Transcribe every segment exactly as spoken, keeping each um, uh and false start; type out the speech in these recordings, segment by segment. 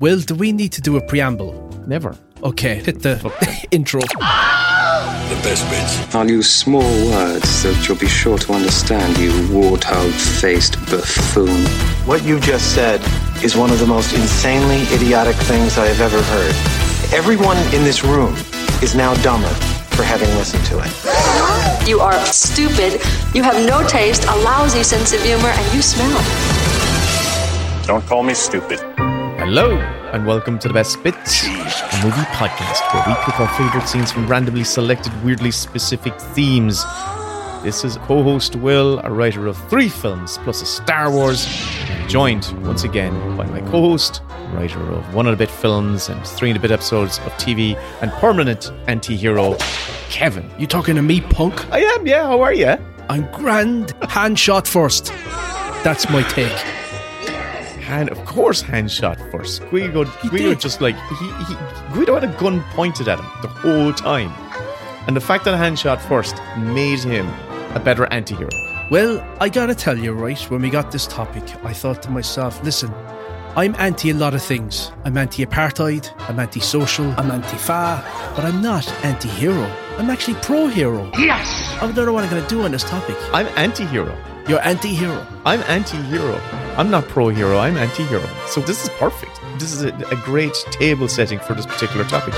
Will, do we need to do a preamble? Never. Okay, hit the intro. The best bits. I'll use small words that you'll be sure to understand, you warthog-faced buffoon. What you just said is one of the most insanely idiotic things I have ever heard. Everyone in this room is now dumber for having listened to it. You are stupid, you have no taste, a lousy sense of humor, and you smell. Don't call me stupid. Hello, and welcome to The Best Bits, a movie podcast where we pick our favourite scenes from randomly selected, weirdly specific themes. This is co-host Will, a writer of three films, plus a Star Wars, joined once again by my co-host, writer of one and a bit films and three and a bit episodes of T V, and permanent anti-hero, Kevin. You talking to me, punk? I am, yeah, how are you? I'm grand. Hand shot first. That's my take. Hand, of course, hand shot first. Guido, Guido just like he, he, Guido had a gun pointed at him the whole time, and the fact that hand shot first made him a better anti-hero. Well, I gotta tell you, right, when we got this topic, I thought to myself, listen, I'm anti a lot of things. I'm anti-apartheid, I'm anti-social, I'm anti-fa, but I'm not anti-hero. I'm actually pro-hero. Yes! I don't know what I'm gonna do on this topic. I'm anti-hero. You're anti-hero. I'm anti-hero. I'm not pro-hero, I'm anti-hero. So this is perfect. This is a, a great table setting for this particular topic.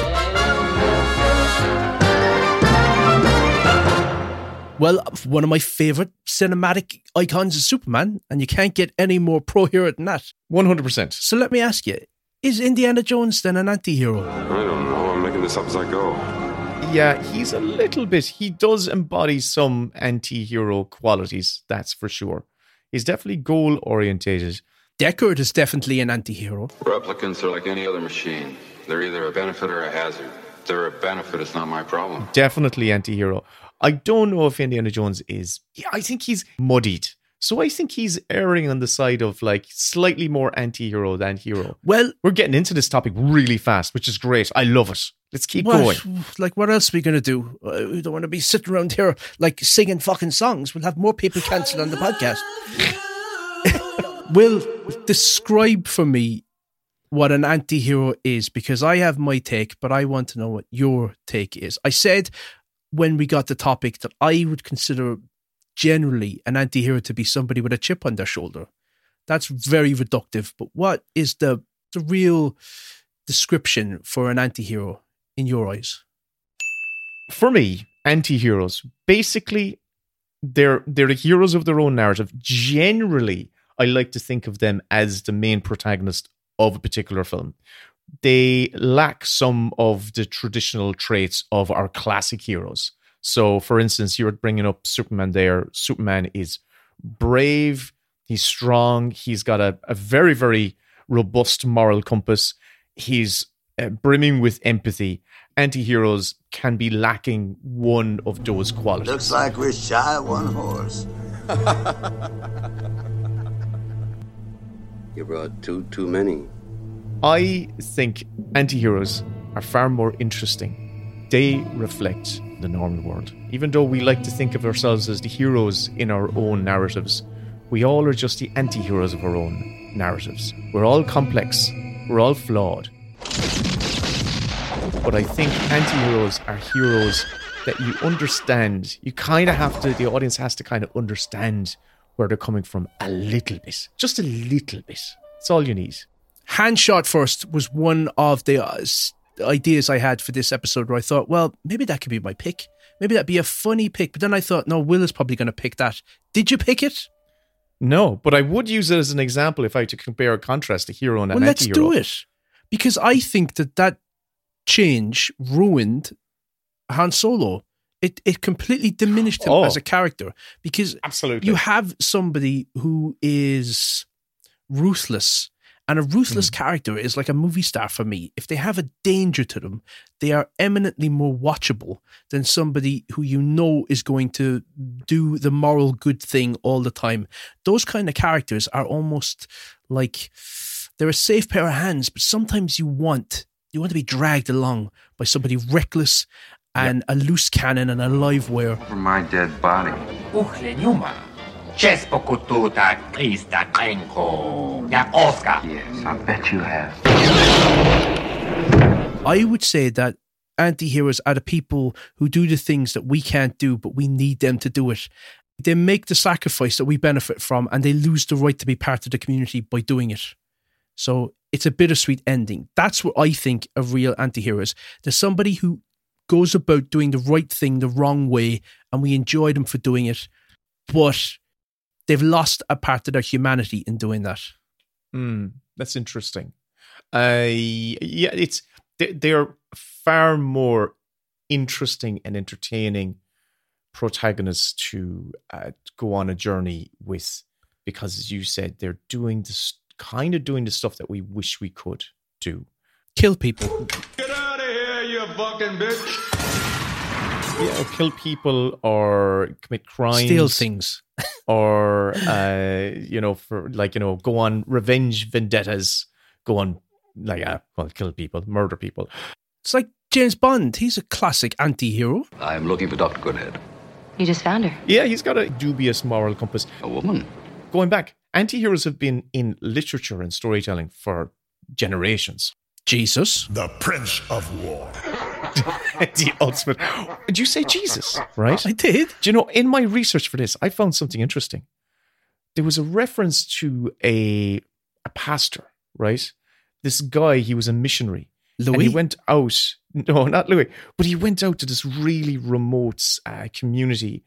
Well, one of my favourite cinematic icons is Superman, and you can't get any more pro-hero than that. one hundred percent. So let me ask you, is Indiana Jones then an anti-hero? I don't know. I'm making this up as I go. Yeah, he's a little bit, he does embody some anti-hero qualities, that's for sure. He's definitely goal-orientated. Deckard is definitely an anti-hero. Replicants are like any other machine. They're either a benefit or a hazard. If they're a benefit, it's not my problem. Definitely anti-hero. I don't know if Indiana Jones is, yeah, I think he's muddied. So I think he's erring on the side of like slightly more anti-hero than hero. Well, we're getting into this topic really fast, which is great. I love it. Let's keep what, going. Like, what else are we going to do? Uh, we don't want to be sitting around here like singing fucking songs. We'll have more people cancelled on the podcast. Will, describe for me what an anti-hero is, because I have my take, but I want to know what your take is. I said when we got the topic that I would consider generally an anti-hero to be somebody with a chip on their shoulder. That's very reductive, but what is the the real description for an anti-hero in your eyes? For me, anti-heroes, basically, they're they're the heroes of their own narrative. Generally, I like to think of them as the main protagonist of a particular film. They lack some of the traditional traits of our classic heroes. So, for instance, you're bringing up Superman there. Superman is brave, he's strong, he's got a, a very, very robust moral compass, he's uh, brimming with empathy. Anti-heroes can be lacking one of those qualities. Looks like we're shy of one horse. You brought two too many. I think anti-heroes are far more interesting. They reflect the normal world. Even though we like to think of ourselves as the heroes in our own narratives, we all are just the anti-heroes of our own narratives. We're all complex. We're all flawed. But I think anti-heroes are heroes that you understand. You kind of have to, the audience has to kind of understand where they're coming from a little bit. Just a little bit. That's all you need. Hand shot first was one of the uh, ideas I had for this episode where I thought, well, maybe that could be my pick. Maybe that'd be a funny pick. But then I thought, no, Will is probably going to pick that. Did you pick it? No, but I would use it as an example if I had to compare or contrast a hero and an well, anti-hero. Well, let's do it. Because I think that that change ruined Han Solo. It it completely diminished him oh, as a character. Because absolutely. You have somebody who is ruthless. And a ruthless mm. character is like a movie star for me. If they have a danger to them, they are eminently more watchable than somebody who you know is going to do the moral good thing all the time. Those kind of characters are almost like they're a safe pair of hands, but sometimes you want you want to be dragged along by somebody reckless and yep. a loose cannon and a live wire. For my dead body. Yes, I bet you have. I would say that anti-heroes are the people who do the things that we can't do, but we need them to do it. They make the sacrifice that we benefit from, and they lose the right to be part of the community by doing it. So it's a bittersweet ending. That's what I think of real anti-heroes. There's somebody who goes about doing the right thing the wrong way, and we enjoy them for doing it, but they've lost a part of their humanity in doing that. Mm, that's interesting. Uh, yeah, it's they, they're far more interesting and entertaining protagonists to uh, go on a journey with, because, as you said, they're doing this kind of doing the stuff that we wish we could do. Kill people. Get out of here, you fucking bitch. Yeah, or kill people or commit crimes. Steal things. Or, uh, you know, for like, you know, go on revenge vendettas, go on, like, uh, well, kill people, murder people. It's like James Bond. He's a classic anti-hero. I'm looking for Doctor Goodhead. You just found her. Yeah, he's got a dubious moral compass. A woman? Going back, anti-heroes have been in literature and storytelling for generations. Jesus. The Prince of War. The ultimate. Did you say Jesus? Right? I did. Do you know, in my research for this, I found something interesting. There was a reference to a a pastor, right? This guy, he was a missionary. Louis? And he went out, no, not Louis, but he went out to this really remote uh, community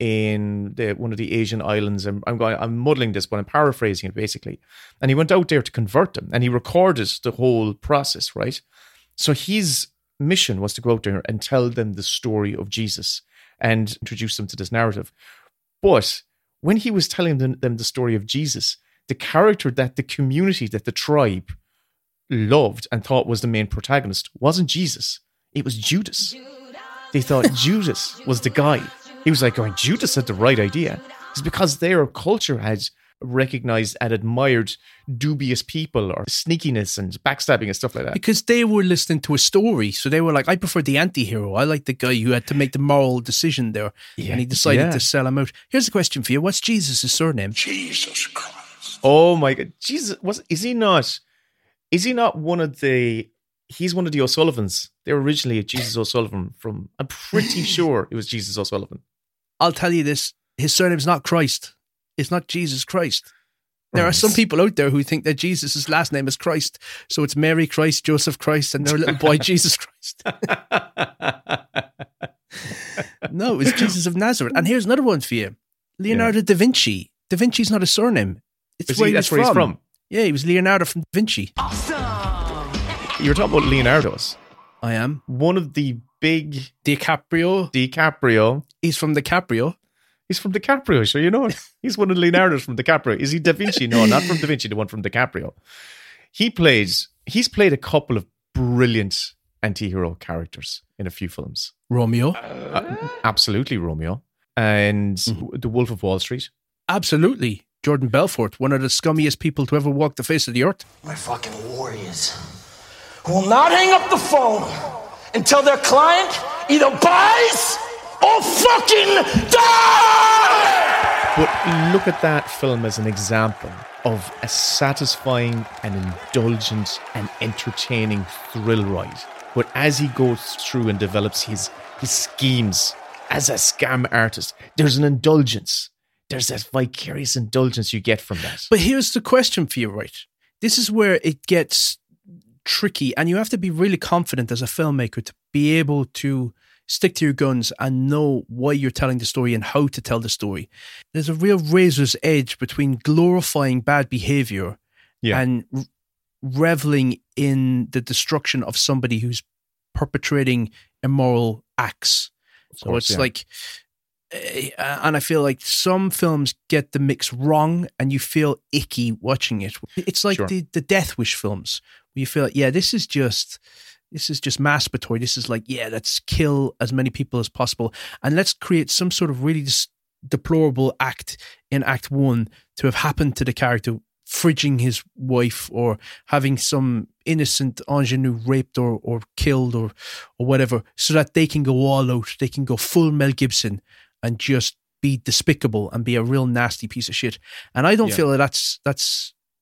in the, one of the Asian islands. I'm, I'm going, I'm muddling this, but I'm paraphrasing it basically. And he went out there to convert them, and he recorded the whole process, right? So his mission was to go out there and tell them the story of Jesus and introduce them to this narrative. But when he was telling them, them the story of Jesus, the character that the community, that the tribe loved and thought was the main protagonist wasn't Jesus. It was Judas. They thought Judas was the guy. He was like going, Judas had the right idea. It's because their culture had recognized and admired dubious people or sneakiness and backstabbing and stuff like that. Because they were listening to a story. So they were like, I prefer the anti-hero. I like the guy who had to make the moral decision there. Yeah, and he decided yeah. to sell him out. Here's a question for you. What's Jesus' surname? Jesus Christ. Oh my God. Jesus, was, is he not... Is he not one of the... He's one of the O'Sullivans. They were originally a Jesus O'Sullivan from... I'm pretty sure it was Jesus O'Sullivan. I'll tell you this. His surname's not Christ. It's not Jesus Christ. There Right. are some people out there who think that Jesus' last name is Christ. So it's Mary Christ, Joseph Christ, and their little boy Jesus Christ. No, it's Jesus of Nazareth. And here's another one for you. Leonardo yeah. da Vinci. Da Vinci's not a surname. It's where, he, he that's was where from. he's from. Yeah, he was Leonardo from Da Vinci. You were talking about Leonardo's. I am. One of the big... DiCaprio. DiCaprio. He's from DiCaprio. He's from DiCaprio, so you know it. He's one of Leonardo's from DiCaprio. Is he Da Vinci? No, not from Da Vinci, the one from DiCaprio. He plays... He's played a couple of brilliant anti-hero characters in a few films. Romeo. Uh, absolutely, Romeo. And mm-hmm. The Wolf of Wall Street. Absolutely. Jordan Belfort, one of the scummiest people to ever walk the face of the earth. My fucking warriors who will not hang up the phone until their client either buys or fucking dies! But look at that film as an example of a satisfying and indulgent and entertaining thrill ride. But as he goes through and develops his, his schemes as a scam artist, there's an indulgence. There's that vicarious indulgence you get from that. But here's the question for you, right? This is where it gets tricky, and you have to be really confident as a filmmaker to be able to stick to your guns and know why you're telling the story and how to tell the story. There's a real razor's edge between glorifying bad behavior yeah. and r- reveling in the destruction of somebody who's perpetrating immoral acts. Of so course, it's yeah. like... And I feel like some films get the mix wrong and you feel icky watching it. It's like sure. the, the Death Wish films where you feel like, yeah, this is just this is just masturbatory. This is like, yeah, let's kill as many people as possible and let's create some sort of really dis- deplorable act in Act One to have happened to the character fridging his wife or having some innocent ingenue raped or, or killed or or whatever so that they can go all out. They can go full Mel Gibson and just be despicable and be a real nasty piece of shit. And I don't yeah. feel that that's that's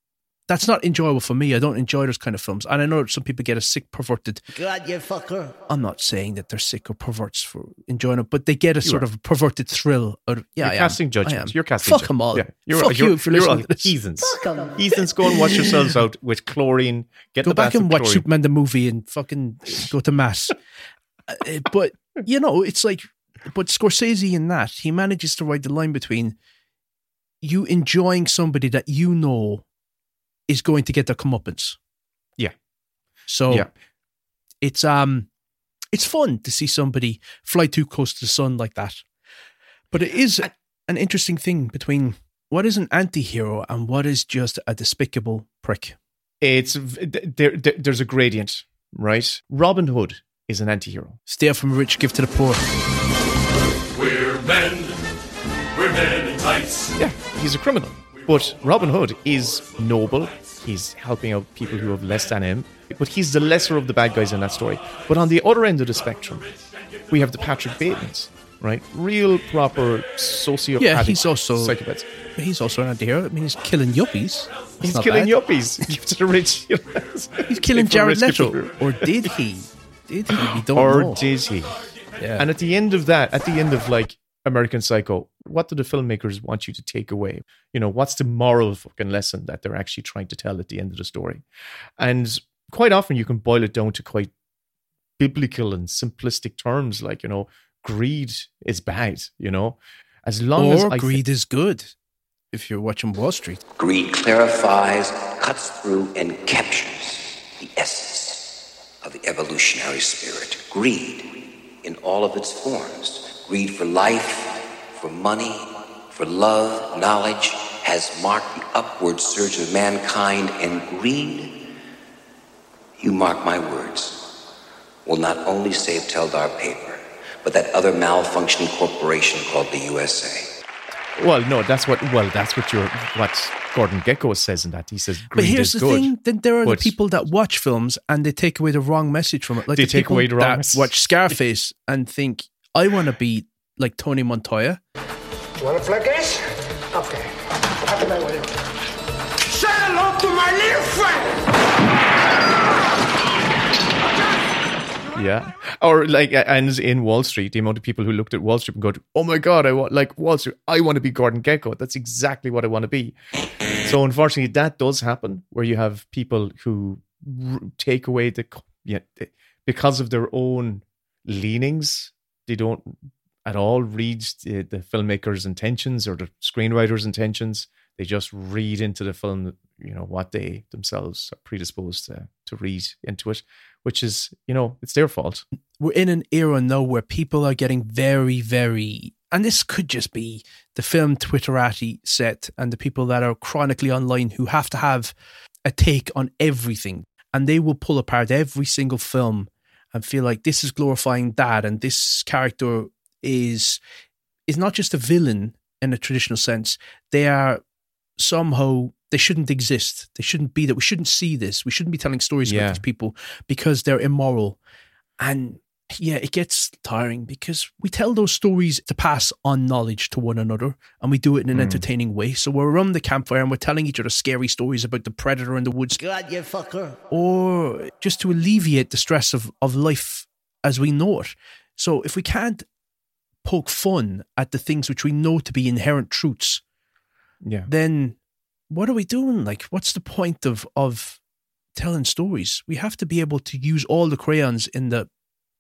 That's not enjoyable for me. I don't enjoy those kind of films. And I know some people get a sick, perverted... God, you fucker. I'm not saying that they're sick or perverts for enjoying it, but they get a You sort are. of perverted thrill. Out of, yeah, You're I casting am. judgment. I am. You're casting Fuck judgment. them all. Yeah. You're, Fuck you're, you for you're listening all to this. heathens. Fuck 'em. Heathens, go and wash yourselves out with chlorine. Get Go the back bath and with watch chlorine. Superman the movie and fucking go to mass. Uh, but, you know, it's like... But Scorsese in that, he manages to ride the line between you enjoying somebody that you know is going to get their comeuppance. Yeah. So Yeah. it's um it's fun to see somebody fly too close to the sun like that. But it is an interesting thing between what is an anti-hero and what is just a despicable prick. It's there, there. There's a gradient, right? Robin Hood is an anti-hero. Steal from the rich, give to the poor. We're men. We're men in tights. Yeah, he's a criminal. But Robin Hood is noble. He's helping out people who have less than him. But he's the lesser of the bad guys in that story. But on the other end of the spectrum, we have the Patrick Batemans, right? Real proper sociopathic Yeah, he's also psychopaths. He's also an anti-hero. I mean, he's killing yuppies. That's He's not killing bad. yuppies. Give to the rich. He's killing For Jared rich Leto. people. Or did he? Did he? We don't Or know. did he? Yeah. And at the end of that, at the end of like American Psycho, what do the filmmakers want you to take away? You know, what's the moral fucking lesson that they're actually trying to tell at the end of the story? And quite often you can boil it down to quite biblical and simplistic terms, like, you know, greed is bad, you know, as long or as I greed is good. If you're watching Wall Street. Greed clarifies, cuts through, and captures the essence of the evolutionary spirit. Greed in all of its forms. Greed for life, for money, for love, knowledge, has marked the upward surge of mankind, and greed, you mark my words, will not only save Teldar Paper, but that other malfunctioning corporation called the U S A. Well, no, that's what. Well, that's what your what Gordon Gekko says in that. He says greed But here's is the good. thing: then there are but the people that watch films and they take away the wrong message from it. Like They the take people away the wrong that message. watch Scarface and think, "I want to be like Tony Montoya." You want a flat case? Okay. How can I wait? Say hello to my little friend! Yeah, or like, and in Wall Street, the amount of people who looked at Wall Street and go, "Oh my god, I want like Wall Street. I want to be Gordon Gekko. That's exactly what I want to be." So unfortunately, that does happen, where you have people who r- take away the, yeah, they, because of their own leanings, they don't at all read the, the filmmaker's intentions or the screenwriter's intentions. They just read into the film, you know, what they themselves are predisposed to, to read into it, which is, you know, it's their fault. We're in an era now where people are getting very, very, and this could just be the film Twitterati set and the people that are chronically online who have to have a take on everything, and they will pull apart every single film and feel like this is glorifying that, and this character is is not just a villain in a traditional sense. They are somehow, they shouldn't exist. They shouldn't be that. We shouldn't see this. We shouldn't be telling stories Yeah. about these people because they're immoral. And yeah, it gets tiring because we tell those stories to pass on knowledge to one another, and we do it in an Mm. entertaining way. So we're around the campfire and we're telling each other scary stories about the predator in the woods, God, you fucker. or just to alleviate the stress of, of life as we know it. So if we can't poke fun at the things which we know to be inherent truths, Yeah. then what are we doing? Like, what's the point of of telling stories? We have to be able to use all the crayons in the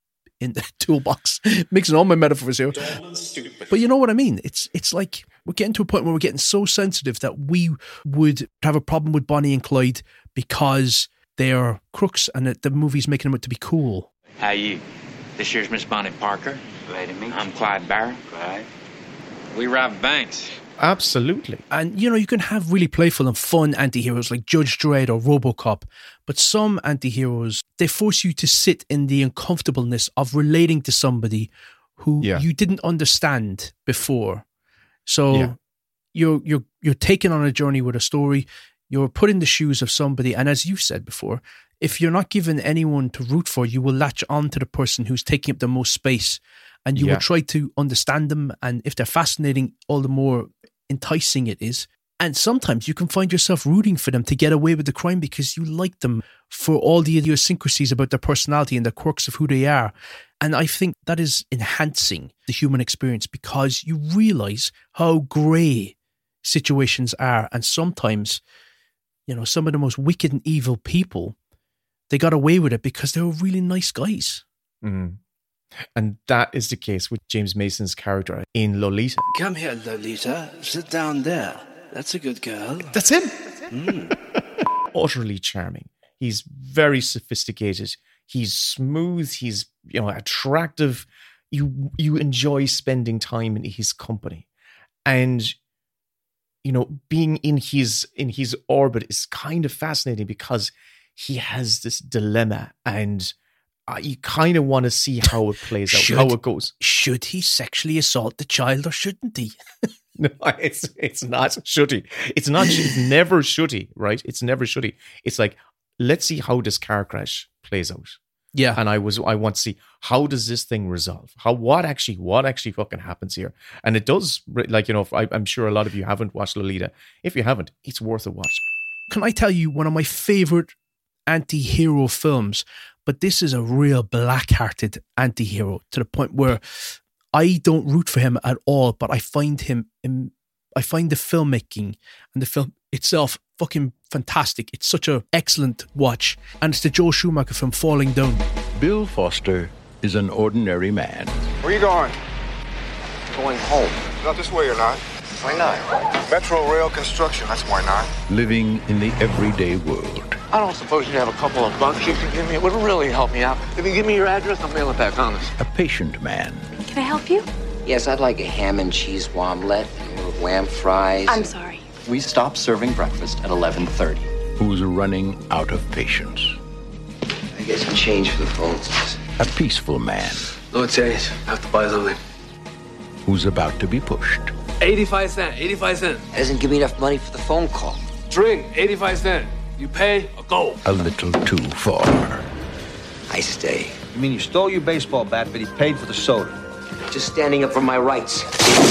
in the toolbox. Mixing all my metaphors here. But you know what I mean? It's it's like we're getting to a point where we're getting so sensitive that we would have a problem with Bonnie and Clyde because they're crooks and that the movie's making them out to be cool. How you? This year's Miss Bonnie Parker. Glad to meet you. I'm Clyde Barrett. Right. We robbed banks. Absolutely. And, you know, you can have really playful and fun anti-heroes like Judge Dredd or RoboCop, but some anti-heroes, they force you to sit in the uncomfortableness of relating to somebody who Yeah. you didn't understand before. So Yeah. you're you're you're taken on a journey with a story. You're put in the shoes of somebody, and as you said before, if you're not given anyone to root for, you will latch on to the person who's taking up the most space, and you Yeah. will try to understand them. And if they're fascinating, all the more enticing it is. And sometimes you can find yourself rooting for them to get away with the crime because you like them for all the idiosyncrasies about their personality and the quirks of who they are. And I think that is enhancing the human experience because you realise how grey situations are. And sometimes, you know, some of the most wicked and evil people, they got away with it because they were really nice guys. Mm. And that is the case with James Mason's character in Lolita. Come here, Lolita. Sit down there. That's a good girl. That's him. Mm. Utterly charming. He's very sophisticated. He's smooth. He's, you know, attractive. You you enjoy spending time in his company, and you know, being in his in his orbit is kind of fascinating because he has this dilemma, and uh, you kind of want to see how it plays out, should, how it goes. Should he sexually assault the child or shouldn't he? No, it's it's not should he. It's not. It's never should he. Right? It's never should he. It's like, let's see how this car crash plays out. Yeah. And I was I want to see, how does this thing resolve? How what actually what actually fucking happens here? And it does, like, you know, I, I'm sure a lot of you haven't watched Lolita. If you haven't, it's worth a watch. Can I tell you one of my favorite anti-hero films? But this is a real black-hearted anti-hero to the point where I don't root for him at all, but I find him I find the filmmaking and the film itself fucking fantastic. It's such an excellent watch. And it's the Joel Schumacher film Falling Down. Bill Foster is an ordinary man. Where you going? Going home. Not this way or not. Why not? Metro rail construction, that's why not. Living in the everyday world. I don't suppose you have a couple of bucks you can give me. It would really help me out. If you give me your address, I'll mail it back on us. A patient man. Can I help you? Yes, I'd like a ham and cheese omelet, a little lamb fries. I'm sorry. We stopped serving breakfast at eleven thirty. Who's running out of patience. I get some change for the phone. A peaceful man. No change. I have to buy something. Who's about to be pushed. eighty-five cents. eighty-five cents. Doesn't give me enough money for the phone call. Drink. eighty-five cents. You pay or go. A little too far. I stay. You mean you stole your baseball bat, but he paid for the soda? Just standing up for my rights.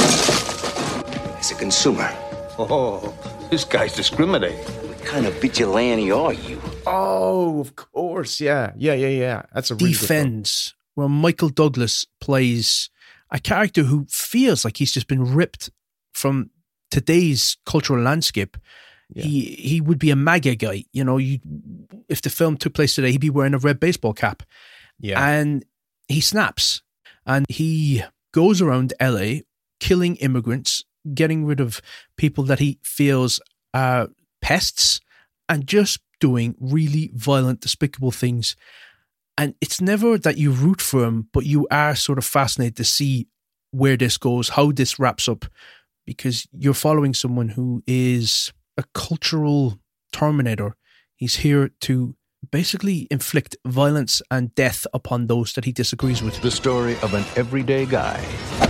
As a consumer. Oh, this guy's discriminating. What kind of vigilante are you? Oh, of course. Yeah, yeah, yeah, yeah. That's a really Defends, where Michael Douglas plays a character who feels like he's just been ripped from today's cultural landscape. Yeah. He he would be a MAGA guy. You know, you if the film took place today, he'd be wearing a red baseball cap. Yeah. And he snaps. And he goes around L A killing immigrants, getting rid of people that he feels are pests, and just doing really violent, despicable things. And it's never that you root for him, but you are sort of fascinated to see where this goes, how this wraps up, because you're following someone who is a cultural terminator. He's here to basically inflict violence and death upon those that he disagrees with. The story of an everyday guy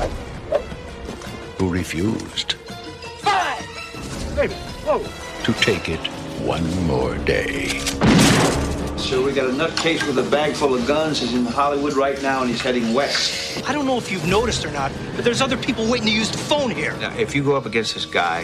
who refused Baby, whoa. to take it one more day. So we got a nutcase with a bag full of guns. He's in Hollywood right now, and he's heading west. I don't know if you've noticed or not, but there's other people waiting to use the phone here. Now, if you go up against this guy,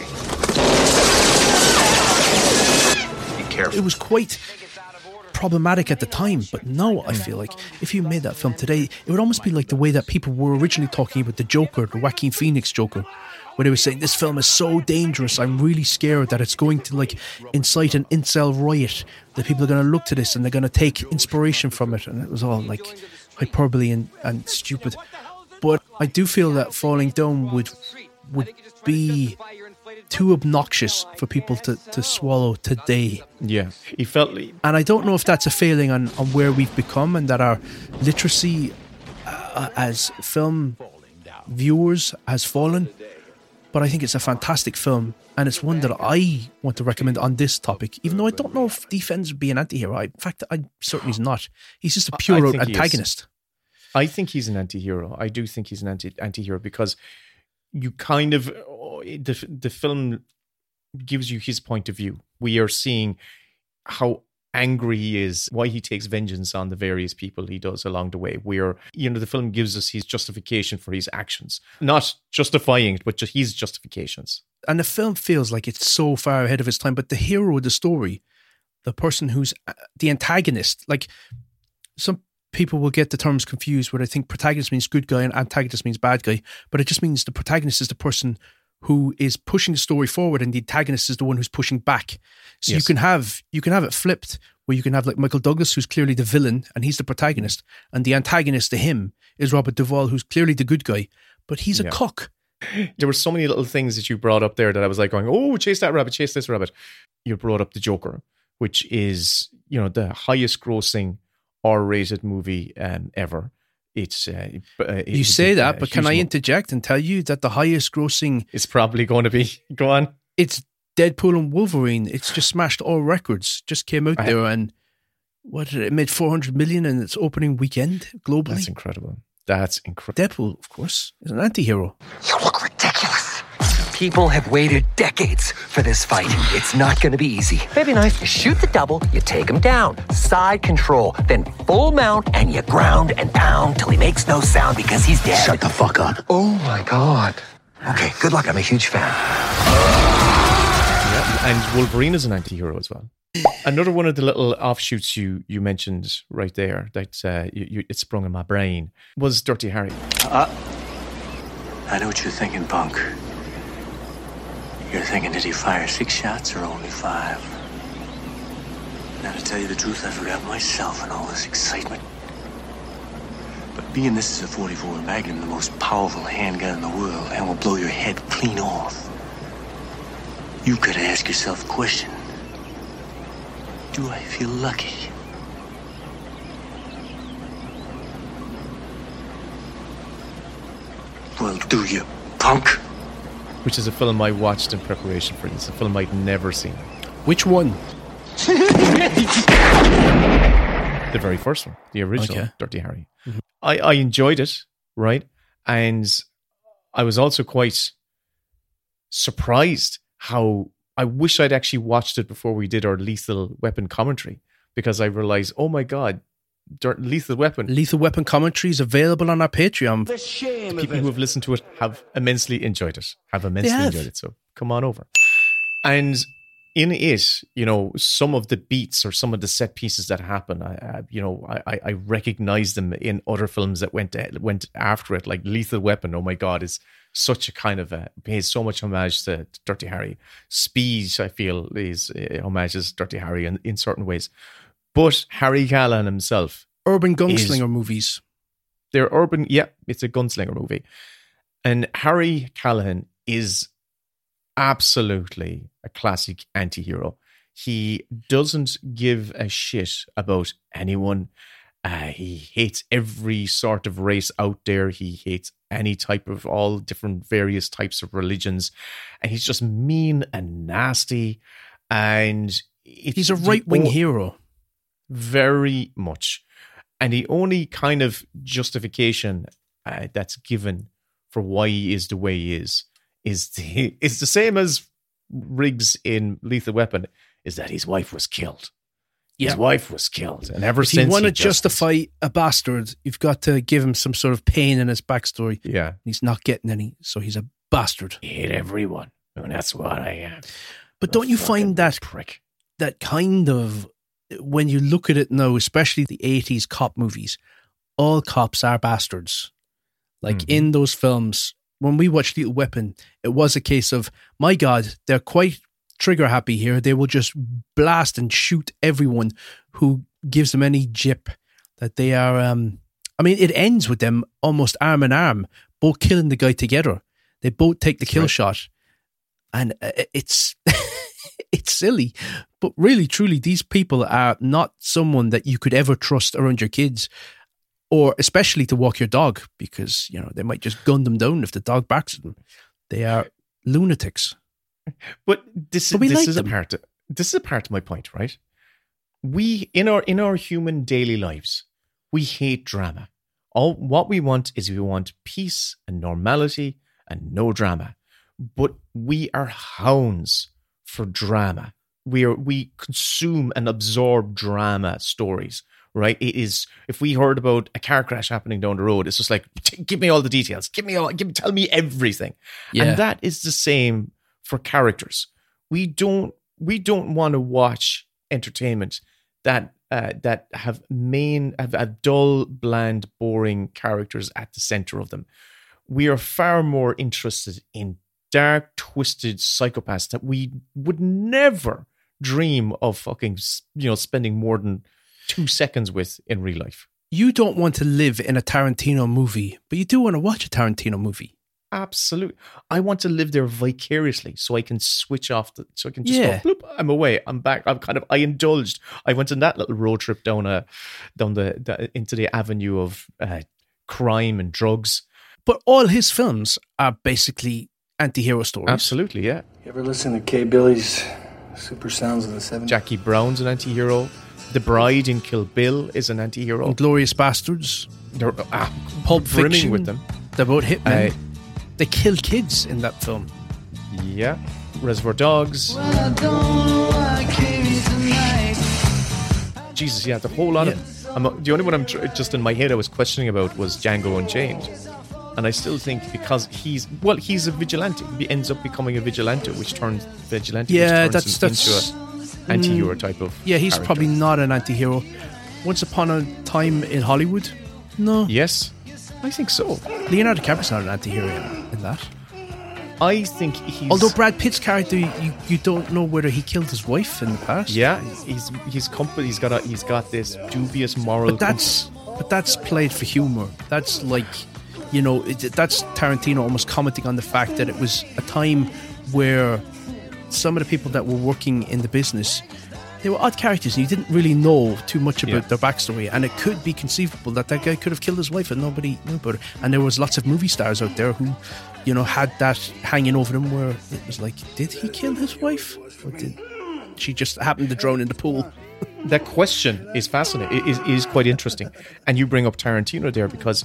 be careful. It was quite problematic at the time, but now I feel like if you made that film today, it would almost be like the way that people were originally talking about the Joker, the Joaquin Phoenix Joker, where they were saying this film is so dangerous, I'm really scared that it's going to like incite an incel riot, that people are going to look to this and they're going to take inspiration from it, and it was all like hyperbole and, and stupid. But I do feel that Falling Down would would be too obnoxious for people to, to swallow today. Yeah, he felt... And I don't know if that's a failing on, on where we've become and that our literacy uh, as film viewers has fallen. But I think it's a fantastic film, and it's one that I want to recommend on this topic, even though I don't know if Defends would be an anti-hero. I, in fact, I certainly he's not. He's just a pure antagonist. I think he's an anti-hero. I do think he's an anti anti-hero because you kind of oh, the the film gives you his point of view. We are seeing how angry he is, why he takes vengeance on the various people he does along the way. Where, you know, the film gives us his justification for his actions, not justifying it, but just his justifications. and the film feels like it's so far ahead of its time, but the hero of the story, the person who's the antagonist, like some people will get the terms confused where I think protagonist means good guy and antagonist means bad guy, but it just means the protagonist is the person who is pushing the story forward and the antagonist is the one who's pushing back. So yes. you can have you can have it flipped where you can have like Michael Douglas, who's clearly the villain and he's the protagonist, and the antagonist to him is Robert Duvall, who's clearly the good guy, but he's a yeah. cock. There were so many little things that you brought up there that I was like going, oh, chase that rabbit, chase this rabbit. You brought up The Joker, which is, you know, the highest grossing R-rated movie um, ever. It's uh, uh, you say it, that, uh, but can I interject and tell you that the highest grossing is probably going to be go on. It's Deadpool and Wolverine. It's just smashed all records. Just came out I, there and what did it, it made four hundred million in its opening weekend globally. That's incredible. That's incredible. Deadpool, of course, is an anti-hero. You look ridiculous. People have waited decades for this fight. It's not going to be easy. Baby knife, you shoot the double, you take him down. Side control, then full mount, and you ground and pound till he makes no sound because he's dead. Shut the fuck up. Oh my God. Okay, good luck. I'm a huge fan. Yeah, and Wolverine is an anti-hero as well. Another one of the little offshoots you you mentioned right there that uh, you, you, it sprung in my brain was Dirty Harry. Uh, I know what you're thinking, punk. You're thinking, did he fire six shots or only five? Now, to tell you the truth, I forgot myself in all this excitement. But being this is a forty-four Magnum, the most powerful handgun in the world, and will blow your head clean off, you could ask yourself the question, do I feel lucky? Well, do you, punk? Which is a film I watched in preparation for this. A film I'd never seen. Which one? The very first one. The original okay. Dirty Harry. Mm-hmm. I, I enjoyed it, right? And I was also quite surprised how I wish I'd actually watched it before we did our Lethal Weapon commentary, because I realized, oh my God, Lethal Weapon. Lethal Weapon commentary is available on our Patreon. The shame People who have listened to it have immensely enjoyed it. Have immensely have. enjoyed it. So come on over. And in it, you know, some of the beats or some of the set pieces that happen, I, I you know, I, I recognize them in other films that went went after it, like Lethal Weapon. Oh my God, is such a kind of a pays so much homage to, to Dirty Harry. Speed, I feel, is uh, homages Dirty Harry in, in certain ways. But Harry Callahan himself, urban gunslinger is, movies. They're urban, yeah, it's a gunslinger movie. And Harry Callahan is absolutely a classic anti-hero. He doesn't give a shit about anyone. Uh, he hates every sort of race out there. He hates any type of all different various types of religions. And he's just mean and nasty. And he's a right-wing oh, hero. Very much. And the only kind of justification uh, that's given for why he is the way he is is the, is the same as Riggs in Lethal Weapon, is that his wife was killed. His yeah. wife was killed. And ever if since you want to just, justify a bastard, you've got to give him some sort of pain in his backstory. Yeah. He's not getting any, so he's a bastard. He hate everyone. And that's what I am. But don't you find that prick. that kind of, when you look at it now, especially the eighties cop movies, all cops are bastards. Like mm-hmm. in those films, when we watched Lethal Weapon, it was a case of, my God, they're quite trigger happy here. They will just blast and shoot everyone who gives them any jip. That they are, um, I mean, it ends with them almost arm in arm, both killing the guy together. They both take the That's kill right. shot. And it's... It's silly, but really, truly, these people are not someone that you could ever trust around your kids, or especially to walk your dog, because, you know, they might just gun them down if the dog barks at them. They are lunatics. But this, but we this like is them. a part. Of, this is a part of my point, right? We in our in our human daily lives, we hate drama. All what we want is we want peace and normality and no drama. But we are hounds for drama. We are we consume and absorb drama stories, right? It is, if we heard about a car crash happening down the road, it's just like, give me all the details, give me all, give tell me everything. Yeah. And that is the same for characters. We don't we don't want to watch entertainment that uh, that have main have, have dull, bland, boring characters at the center of them. We are far more interested in dark, twisted psychopaths that we would never dream of fucking, you know, spending more than two seconds with in real life. You don't want to live in a Tarantino movie, but you do want to watch a Tarantino movie. Absolutely. I want to live there vicariously so I can switch off, the, so I can just Yeah. go, bloop, I'm away, I'm back. I'm kind of, I indulged. I went on that little road trip down a, down the, the into the avenue of uh, crime and drugs. But all his films are basically anti-hero stories. Absolutely, yeah. You ever listen to K. Billy's Super Sounds of the seventies? Jackie Brown's an anti-hero. The Bride in Kill Bill is an anti-hero. Glorious Bastards. They're ah, Pulp brimming Fiction. with them. They're both hitmen. Uh, they kill kids in that film. Yeah. Reservoir Dogs. Jesus, yeah, the whole lot Yeah. of I'm, the only one I'm tr- just in my head I was questioning about was Django Unchained. And I still think because he's, well, he's a vigilante. He ends up becoming a vigilante, which turns vigilante Yeah, which turns that's- him that's- into an anti-hero type of Yeah, he's character. probably not an anti-hero. Once Upon a Time in Hollywood? No. Yes, I think so. Leonardo DiCaprio's not an anti-hero in, in that. I think he's... Although Brad Pitt's character, you, you don't know whether he killed his wife in the past. Yeah, he's he's company. He's got a, he's got this dubious moral. But that's but that's played for humor. That's like, you know, it, that's Tarantino almost commenting on the fact that it was a time where some of the people that were working in the business, they were odd characters and you didn't really know too much about Yeah. their backstory, and it could be conceivable that that guy could have killed his wife and nobody knew about it. And there was lots of movie stars out there who, you know, had that hanging over them where it was like, did he kill his wife? Or did she just happen to drown in the pool? That question is fascinating. It is, it is quite interesting. And you bring up Tarantino there because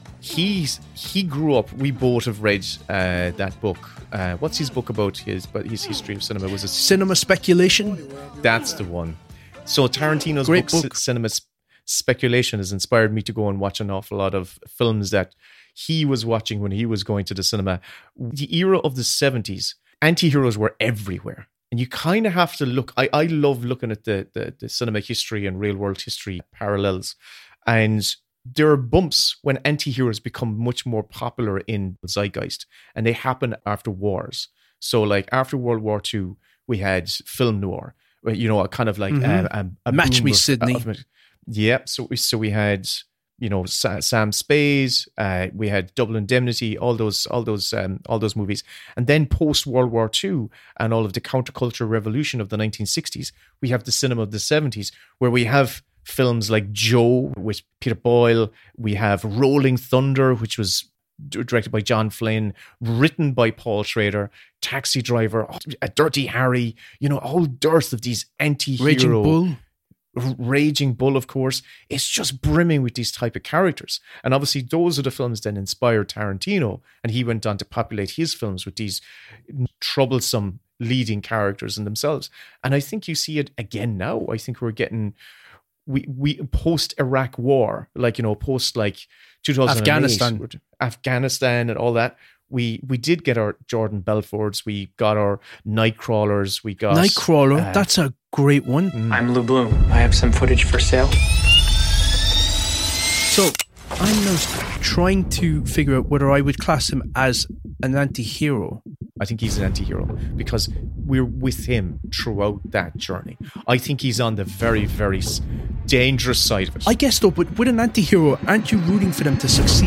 he's he grew up. We both have read uh, that book. Uh, what's his book about? His but his history of cinema was it Cinema Speculation. That's the one. So Tarantino's Great book, book. C- Cinema Sp- Speculation, has inspired me to go and watch an awful lot of films that he was watching when he was going to the cinema. The era of the seventies, anti-heroes were everywhere. And you kind of have to look. I, I love looking at the, the, the cinema history and real world history parallels. And there are bumps when anti-heroes become much more popular in the zeitgeist. And they happen after wars. So like after World War Two, we had film noir. You know, a kind of like Mhm. uh, a, a Match boom Me, of- Sydney. of- yeah. So we so we had, you know, Sa- Sam Spade, uh, we had Double Indemnity, all those, all those, um, all those movies, and then post World War Two and all of the counterculture revolution of the nineteen sixties, we have the cinema of the seventies, where we have films like Joe with Peter Boyle, we have Rolling Thunder, which was d- directed by John Flynn, written by Paul Schrader, Taxi Driver, a Dirty Harry, you know, a whole dearth of these anti-hero. Raging Bull. Raging Bull, of course. It's just brimming with these type of characters. And obviously those are the films that inspired Tarantino. And he went on to populate his films with these troublesome leading characters in themselves. And I think you see it again now. I think we're getting, we, we post-Iraq war, like, you know, post like two thousand eight. Afghanistan. Afghanistan and all that. We we did get our Jordan Belfords. We got our Nightcrawlers. We got Nightcrawler, uh, that's a great one. I'm Lou Bloom. I have some footage for sale. So I'm now trying to figure out whether I would class him as an anti-hero. I think he's an anti-hero because we're with him throughout that journey. I think he's on the very, very s- dangerous side of it. I guess though, but with an anti-hero, aren't you rooting for them to succeed?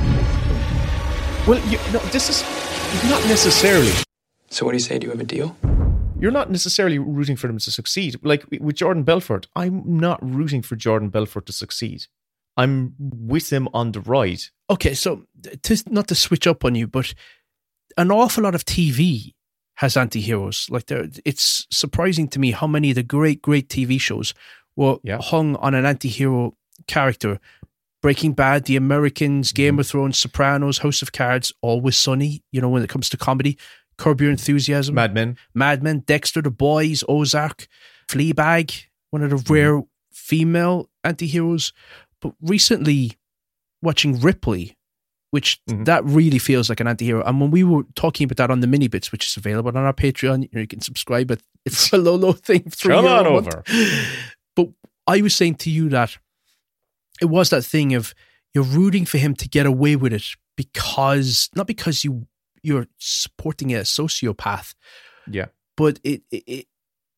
Well, you, no, this is not necessarily. So what do you say? Do you have a deal? You're not necessarily rooting for them to succeed. Like with Jordan Belfort, I'm not rooting for Jordan Belfort to succeed. I'm with him on the ride. Okay, so to, not to switch up on you, but an awful lot of T V has anti-heroes. Like there, it's surprising to me how many of the great, great T V shows were Yeah. hung on an anti-hero character. Breaking Bad, The Americans, Game Mm-hmm. of Thrones, Sopranos, House of Cards, Always Sunny, you know, when it comes to comedy, Curb Your Enthusiasm, Mad Men. Mad Men, Dexter, The Boys, Ozark, Fleabag, one of the Mm-hmm. rare female anti-heroes. But recently, watching Ripley, which Mhm. that really feels like an anti-hero. And when we were talking about that on the mini bits, which is available on our Patreon, you, know, you can subscribe. It it's a low, low thing. three Come euro on a month. over. But I was saying to you that it was that thing of you're rooting for him to get away with it because not because you you're supporting a sociopath, Yeah. but it, it, it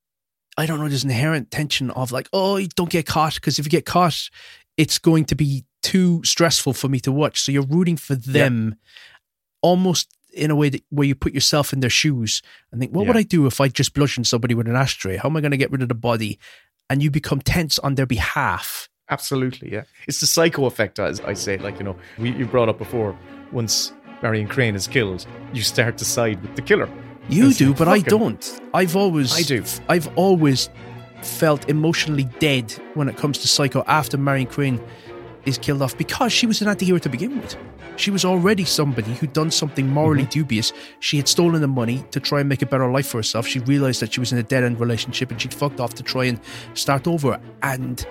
I don't know, there's an inherent tension of like, oh, you don't get caught, because if you get caught, it's going to be too stressful for me to watch. So you're rooting for them almost in a way that where you put yourself in their shoes and think, what would Yeah. I do if I just bludgeoned somebody with an ashtray? How am I going to get rid of the body? And you become tense on their behalf. Absolutely, yeah. It's the psycho effect, as I say. Like, you know, we, you brought up before, once Marion Crane is killed, you start to side with the killer. You It's do, like, but I fucking- don't. I've always I do. I've always felt emotionally dead when it comes to Psycho after Marion Crane is killed off, because she was an anti-hero to begin with. She was already somebody who'd done something morally Mm-hmm. dubious. She had stolen the money to try and make a better life for herself. She realised that she was in a dead-end relationship and she'd fucked off to try and start over. And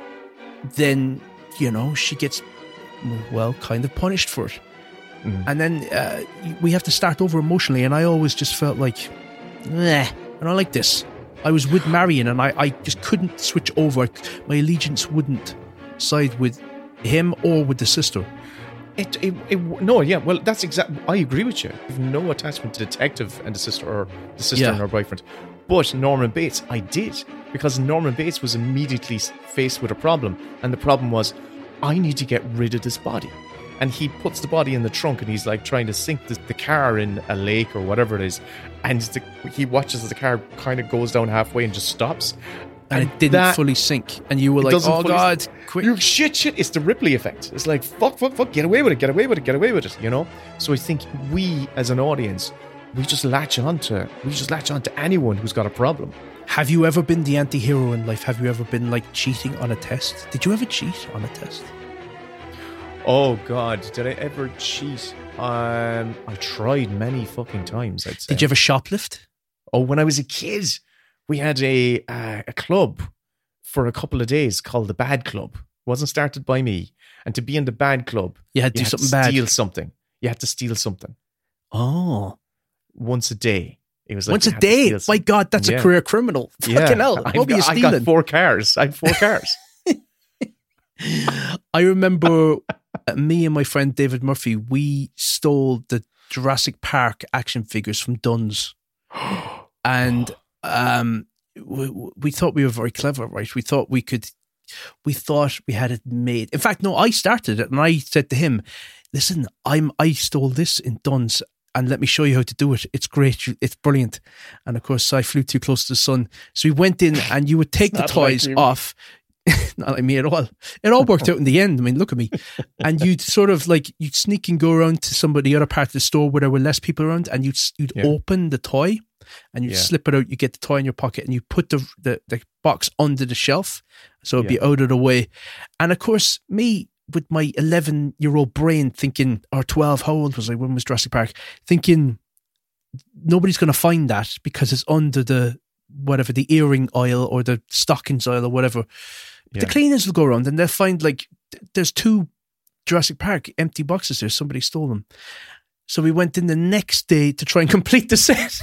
then, you know, she gets, well, kind of punished for it. Mm. And then uh, we have to start over emotionally. And I always just felt like, nah, I don't like this. I was with Marion and I, I just couldn't switch over. My allegiance wouldn't side with him or with the sister. It, it, it, no, yeah, well, that's exactly. I agree with you. I have no attachment to Detective and the sister, or the sister Yeah. and her boyfriend. But Norman Bates, I did, because Norman Bates was immediately faced with a problem, and the problem was, I need to get rid of this body. And he puts the body in the trunk, and he's like trying to sink the, the car in a lake or whatever it is, and the, he watches as the car kind of goes down halfway and just stops. And, it didn't that- fully sink. And you were It like, doesn't oh fully God, sink. quick. You shit, shit. It's the Ripley effect. It's like, fuck, fuck, fuck, get away with it, get away with it, get away with it, you know? So I think we, as an audience, we just latch on to, we just latch on to anyone who's got a problem. Have you ever been the anti-hero in life? Have you ever been like cheating on a test? Did you ever cheat on a test? Oh, God, did I ever cheat? Um, I tried many fucking times, I'd say. Did you ever shoplift? Oh, when I was a kid, we had a uh, a club for a couple of days called the Bad Club. It wasn't started by me. And to be in the Bad Club, You had to do something bad. steal something. You had to steal something Oh. once a day. It was like Once you a had to day? steal My something. God, that's Yeah. a career criminal. Fucking hell. I've What were you got, I stealing? got four cars. I had four cars. I remember uh, me and my friend David Murphy, we stole the Jurassic Park action figures from Dunn's. And um, we, we thought we were very clever, right? We thought we could, we thought we had it made. In fact, no, I started it and I said to him, listen, I'm, I stole this in Dunn's and let me show you how to do it. It's great. It's brilliant. And of course, I flew too close to the sun. So we went in and you would take the Not like toys you. off. Not like me at all. It all worked out in the end. I mean, look at me. And you'd sort of like, you'd sneak and go around to somebody, the other part of the store where there were less people around, and you'd, you'd Yeah. open the toy and you'd Yeah. slip it out. You get the toy in your pocket and you put the, the, the box under the shelf so it'd be Yeah. out of the way. And of course, me with my eleven year old brain thinking, or twelve, how old was I? When was Jurassic Park? Thinking nobody's going to find that because it's under the, whatever, the earring aisle or the stockings aisle or whatever. The Yeah. cleaners will go around and they'll find like th- there's two Jurassic Park empty boxes there. Somebody stole them. So we went in the next day to try and complete the set.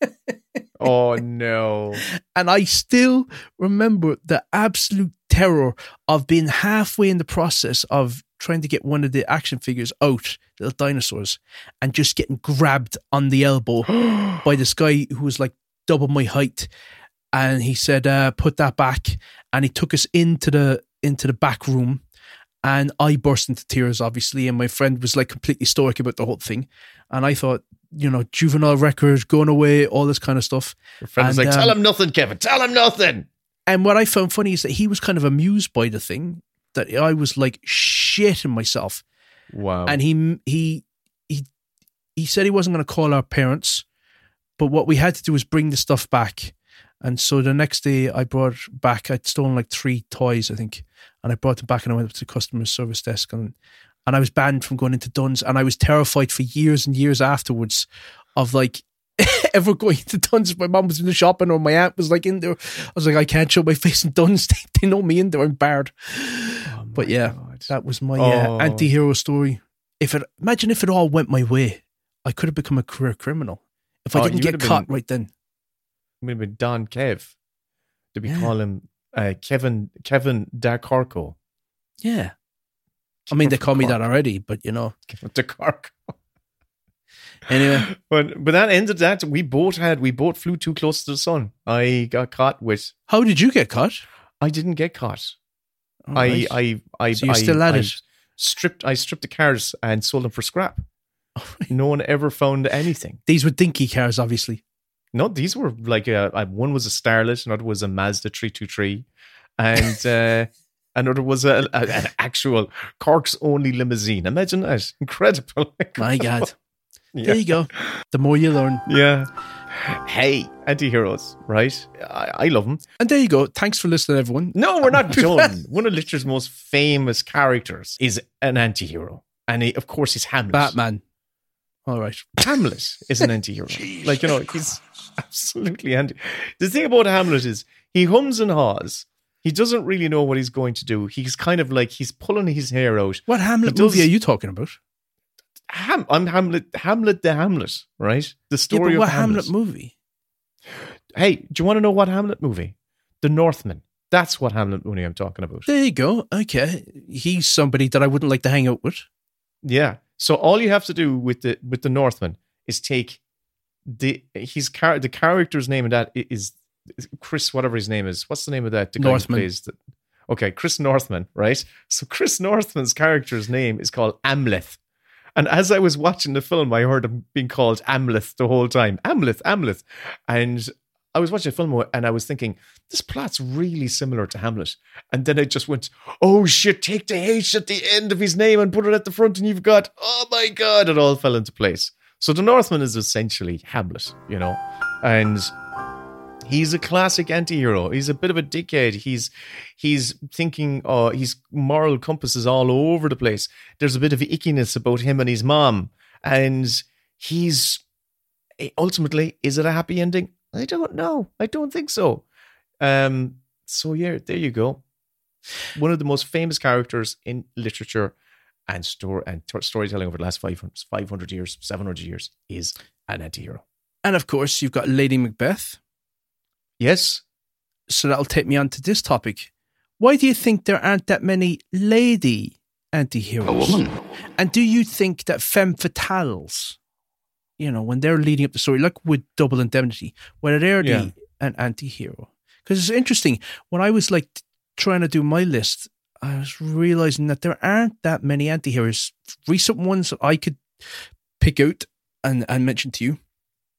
Oh, no. And I still remember the absolute terror of being halfway in the process of trying to get one of the action figures out, little dinosaurs, and just getting grabbed on the elbow by this guy who was like double my height. And he said, uh, put that back. And he took us into the into the back room. And I burst into tears, obviously. And my friend was like completely stoic about the whole thing. And I thought, you know, juvenile record, going away, all this kind of stuff. Your friend was And, like, tell um, him nothing, Kevin. Tell him nothing. And what I found funny is that he was kind of amused by the thing, that I was like shitting myself. Wow. And he he he he said he wasn't going to call our parents, but what we had to do was bring the stuff back. And so the next day I brought back, I'd stolen like three toys, I think, and I brought them back and I went up to the customer service desk and and I was banned from going into Dunn's, and I was terrified for years and years afterwards of like ever going to Dunn's if my mum was in the shopping or my aunt was like in there. I was like, I can't show my face in Dunn's. They, they know me in there. I'm barred. Oh But yeah, God. that was my Oh. uh, anti-hero story. if it imagine if it all went my way, I could have become a career criminal if I Oh, didn't you get would have caught been- right then. Maybe Don Kev. Did we Yeah. call him uh, Kevin Kevin DeCarco? Yeah. I mean, they call me that already, but you know. Kevin DeCarco. Anyway, But but that ended that. We both had we both flew too close to the sun. I got caught with. how did you get caught? I didn't get caught. All I, right. I I So you're I, still at I it? stripped I stripped the cars and sold them for scrap. No one ever found anything. These were dinky cars, obviously. No, these were like a, a one was a Starlet, another was a Mazda three twenty-three, and uh, another was a, a, an actual Cork's only limousine. Imagine that, incredible! My God. Yeah. There you go. The more you learn. Yeah. Hey, anti-heroes, right? I, I love them. And there you go. Thanks for listening, everyone. No, we're not done. One of literature's most famous characters is an anti-hero, and he, of course, he's Hamlet. Batman. All right. Hamlet is an anti-hero. Like, you know, he's absolutely anti. The thing about Hamlet is he hums and haws. He doesn't really know what he's going to do. He's kind of like he's pulling his hair out. What Hamlet He does- movie are you talking about? Ham, I'm Hamlet. Hamlet the Hamlet, right? The Yeah, story but what of Hamlet. Hamlet movie? Hey, do you want to know what Hamlet movie? The Northman. That's what Hamlet movie I'm talking about. There you go. Okay. He's somebody that I wouldn't like to hang out with. Yeah. So all you have to do with the with the Northman is take the his char- the character's name in that is is Chris, whatever his name is. What's the name of that? The guy who Northman. plays the, okay, Chris Northman, right? So Chris Northman's character's name is called Amleth. And as I was watching the film, I heard him being called Amleth the whole time. Amleth, Amleth. And I was watching the film and I was thinking, this plot's really similar to Hamlet. And then I just went, oh shit, take the H at the end of his name and put it at the front and you've got, oh my God, it all fell into place. So the Northman is essentially Hamlet, you know, and he's a classic anti-hero. He's a bit of a dickhead. He's he's thinking, oh, his moral compass is all over the place. There's a bit of ickiness about him and his mom. And he's, ultimately, is it a happy ending? I don't know. I don't think so. Um. So yeah, there you go. One of the most famous characters in literature and store and t- storytelling over the last five hundred, five hundred years, seven hundred years is an anti-hero. And of course, you've got Lady Macbeth. Yes. So that'll take me on to this topic. Why do you think there aren't that many lady anti-heroes? A woman. And do you think that femme fatales, you know, when they're leading up the story, like with Double Indemnity, whether they're Yeah. the, an anti-hero? Because it's interesting. When I was like trying to do my list, I was realizing that there aren't that many anti-heroes. Recent ones that I could pick out and, and mention to you.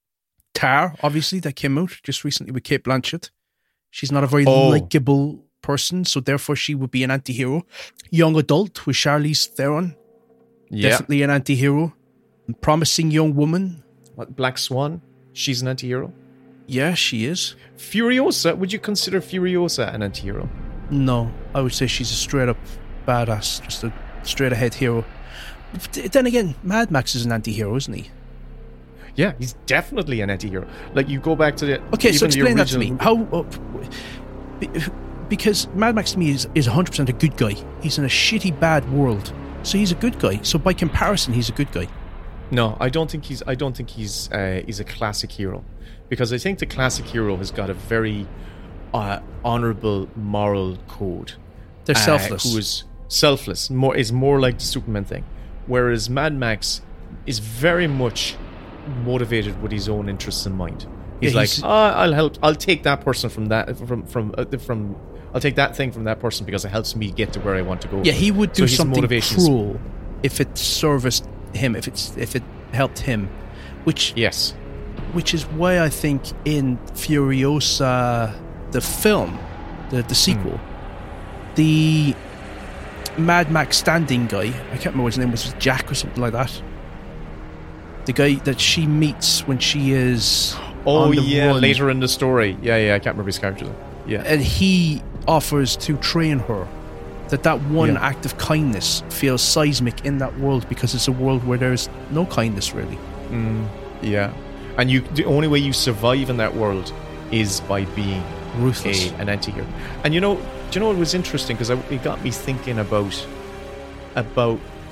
Tar, obviously, that came out just recently with Cate Blanchett. She's not a very Oh. likable person, so therefore she would be an anti-hero. Young Adult with Charlize Theron, Yeah. definitely an anti-hero. Promising Young Woman, What, Black Swan? She's an anti-hero. yeah, she is. Furiosa, would you consider Furiosa an anti-hero? No, I would say she's a straight up badass, just a straight ahead hero. But then again, Mad Max is an anti-hero, isn't he? Yeah, he's definitely an anti-hero. Like, you go back to the... Okay, so even the explain that to me. original- How? Uh, be- because Mad Max to me is, is one hundred percent a good guy. He's in a shitty, bad world. So he's a good guy. So by comparison, he's a good guy. No, I don't think he's. I don't think he's. Uh, he's a classic hero, because I think the classic hero has got a very uh, honorable moral code. They're uh, selfless. Who is selfless? More is more like the Superman thing, whereas Mad Max is very much motivated with his own interests in mind. He's Yeah, like, he's- oh, I'll help. I'll take that person from that from from uh, from. I'll take that thing from that person because it helps me get to where I want to go. Yeah, he would So do his something motivations- cruel if it serviced him, if it's if it helped him. Which yes, which is why I think in Furiosa, the film, the the sequel, the Mad Max standing guy, I can't remember what his name was, Jack or something like that. The guy that she meets when she is Oh on the yeah, run. later in the story. Yeah, yeah, I can't remember his character though. Yeah. And he offers to train her. That that one Yeah. act of kindness feels seismic in that world because it's a world where there's no kindness really. Mm, yeah. And you the only way you survive in that world is by being ruthless, a, an anti-hero. And you know, do you know what was interesting? Because it got me thinking about about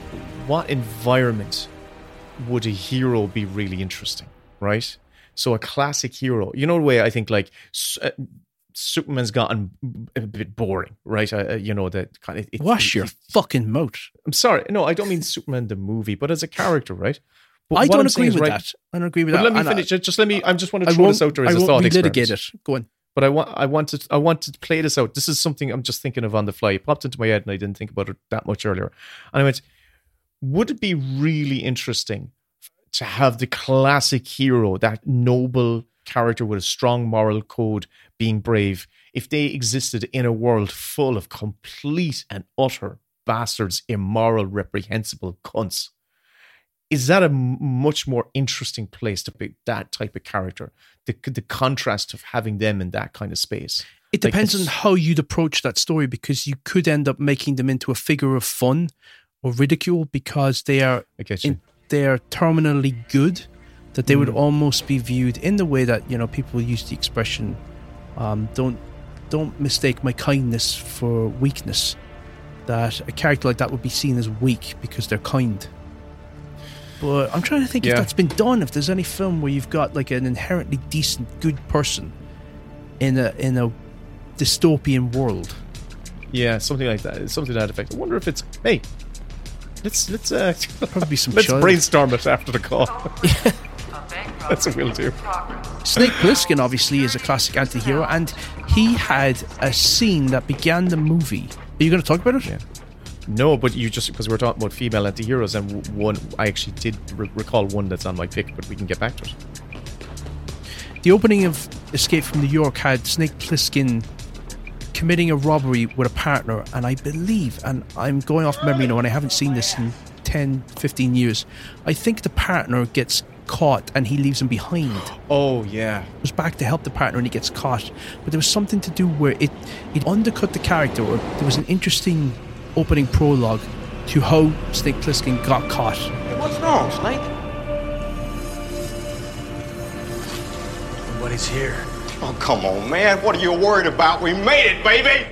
what environment would a hero be really interesting, right? So a classic hero, you know the way I think like uh, Superman's gotten a bit boring, right? Uh, you know that kind of. It, Wash it, your it, fucking mouth. I'm sorry, no, I don't mean Superman the movie, but as a character, right? But I don't I'm agree is, with right, that. I don't agree with but that. let me And finish. I, just let me. I just want to I throw won't, this out there as I a won't thought relitigate experiment. it. Go on. But I want, I wanted, I wanted to play this out. This is something I'm just thinking of on the fly. It popped into my head, and I didn't think about it that much earlier. And I went, would it be really interesting to have the classic hero, that noble character with a strong moral code, being brave, if they existed in a world full of complete and utter bastards, immoral, reprehensible cunts? Is that a m- much more interesting place to be that type of character? The the contrast of having them in that kind of space. It Like, depends it's- on how you'd approach that story, because you could end up making them into a figure of fun or ridicule because they are I get you. in, they are terminally good, that they would Mm. almost be viewed in the way that, you know, people use the expression, um, don't don't mistake my kindness for weakness. That a character like that would be seen as weak because they're kind. But I'm trying to think Yeah. if that's been done. If there's any film where you've got like an inherently decent, good person in a in a dystopian world. Yeah, something like that. Something to that effect. I wonder if it's hey. Let's let's uh, Probably some let's child. brainstorm it after the call. That's what we'll do. Snake Plissken obviously is a classic anti-hero, and he had a scene that began the movie. Are you going to talk about it? Yeah. No, but you just because we were talking about female anti-heroes, and w- one I actually did re- recall one that's on my pick, but we can get back to it. The opening of Escape from New York had Snake Plissken committing a robbery with a partner, and I believe, and I'm going off memory now, and I haven't seen this in ten, fifteen years, I think the partner gets caught and he leaves him behind. Oh yeah, goes back to help the partner and he gets caught. But there was something to do where it it undercut the character, or there was an interesting opening prologue to how Snake Plissken got caught. Hey, what's wrong, Snake? Nobody's here. Oh, come on, man. What are you worried about? We made it, baby!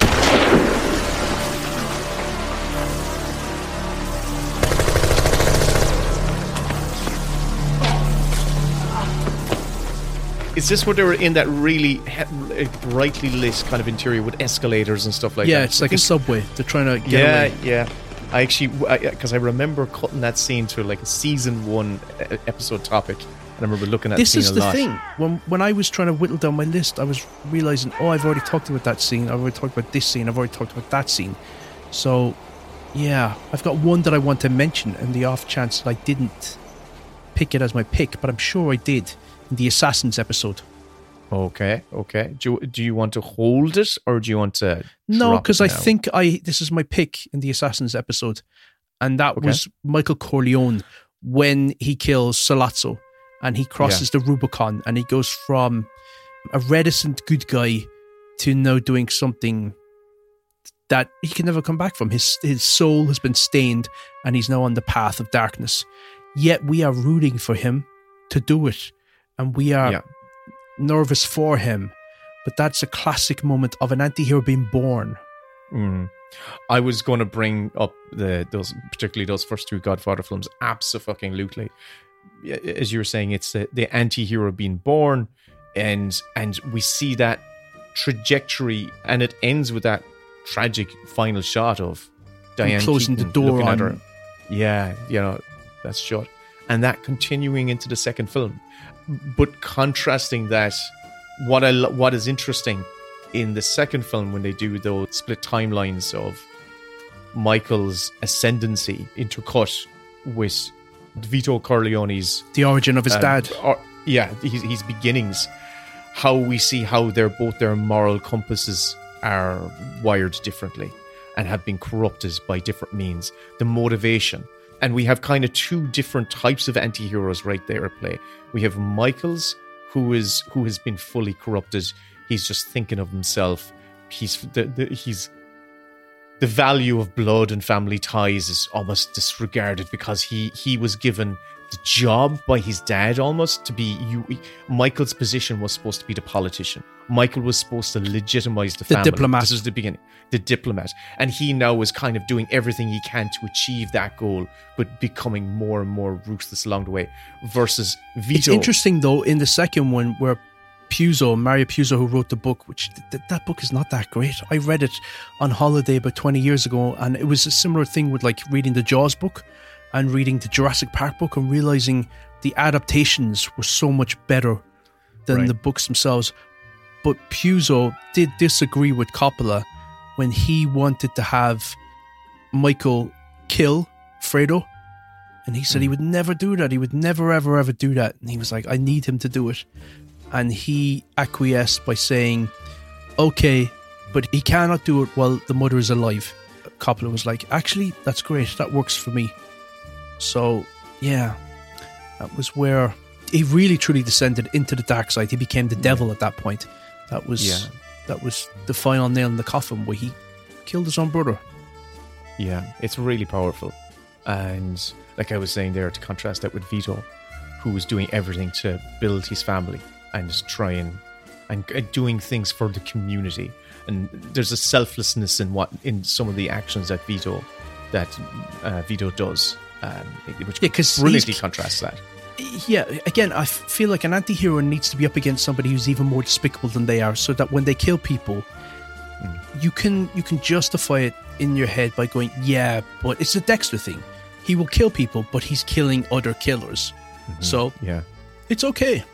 Is this where they were in that really he- brightly lit kind of interior with escalators and stuff like yeah, that? it's like a subway. They're trying to get yeah, away. yeah. I actually, because I, I remember cutting that scene to like a season one e- episode topic, and I remember looking at This the is scene a the lot. thing. When when I was trying to whittle down my list, I was realizing, oh, I've already talked about that scene. I've already talked about this scene. I've already talked about that scene. So, yeah, I've got one that I want to mention, and the off chance that I didn't pick it as my pick, but I'm sure I did in the Assassins episode. Okay, okay. Do you, do you want to hold it, or do you want to? No, drop because it I now? think I this is my pick in the Assassins episode, and that Okay. was Michael Corleone when he kills Sollozzo, and he crosses the Rubicon, and he goes from a reticent good guy to now doing something that he can never come back from. His his soul has been stained, and he's now on the path of darkness. Yet we are rooting for him to do it, and we are Yeah. nervous for him. But that's a classic moment of an anti-hero being born. Mm. I was going to bring up the those particularly those first two Godfather films. Abso-fucking-lutely. As you were saying, it's the, the anti-hero being born, and and we see that trajectory, and it ends with that tragic final shot of Diane closing the Keaton door looking on at her. Yeah, you know, that's shot, and that continuing into the second film, but contrasting that. What I lo- what is interesting in the second film when they do those split timelines of Michael's ascendancy intercut with Vito Corleone's The origin of his um, dad. or- yeah, his, his beginnings. How we see how they're both their moral compasses are wired differently and have been corrupted by different means. The motivation. And we have kind of two different types of anti-heroes right there at play. We have Michael's, who is who has been fully corrupted. He's just thinking of himself. He's the, the he's the value of blood and family ties is almost disregarded because he he was given the job by his dad almost to be you. Michael's position was supposed to be the politician. Michael was supposed to legitimize the The family. diplomat. This is the beginning. The diplomat. And he now is kind of doing everything he can to achieve that goal, but becoming more and more ruthless along the way. Versus Vito. It's interesting, though, in the second one where Puzo, Mario Puzo, who wrote the book, which th- th- that book is not that great. I read it on holiday about twenty years ago, and it was a similar thing with like reading the Jaws book and reading the Jurassic Park book and realizing the adaptations were so much better than Right. the books themselves. But Puzo did disagree with Coppola when he wanted to have Michael kill Fredo. And he said he would never do that. He would never, ever, ever do that. And he was like, I need him to do it. And he acquiesced by saying, okay, but he cannot do it while the mother is alive. Coppola was like, actually, that's great. That works for me. So, yeah, that was where he really, truly descended into the dark side. He became the devil at that point. That was Yeah. that was the final nail in the coffin where he killed his own brother. Yeah, it's really powerful. And like I was saying there, to contrast that with Vito, who was doing everything to build his family and just trying and uh, doing things for the community. And there's a selflessness in what in some of the actions that Vito that uh, Vito does, um, which Yeah, 'cause brilliantly he's- contrasts that. Yeah, again, I f- feel like an anti-hero needs to be up against somebody who's even more despicable than they are, so that when they kill people, you can you can justify it in your head by going, yeah, but it's a Dexter thing. He will kill people, but he's killing other killers. So Yeah. it's okay.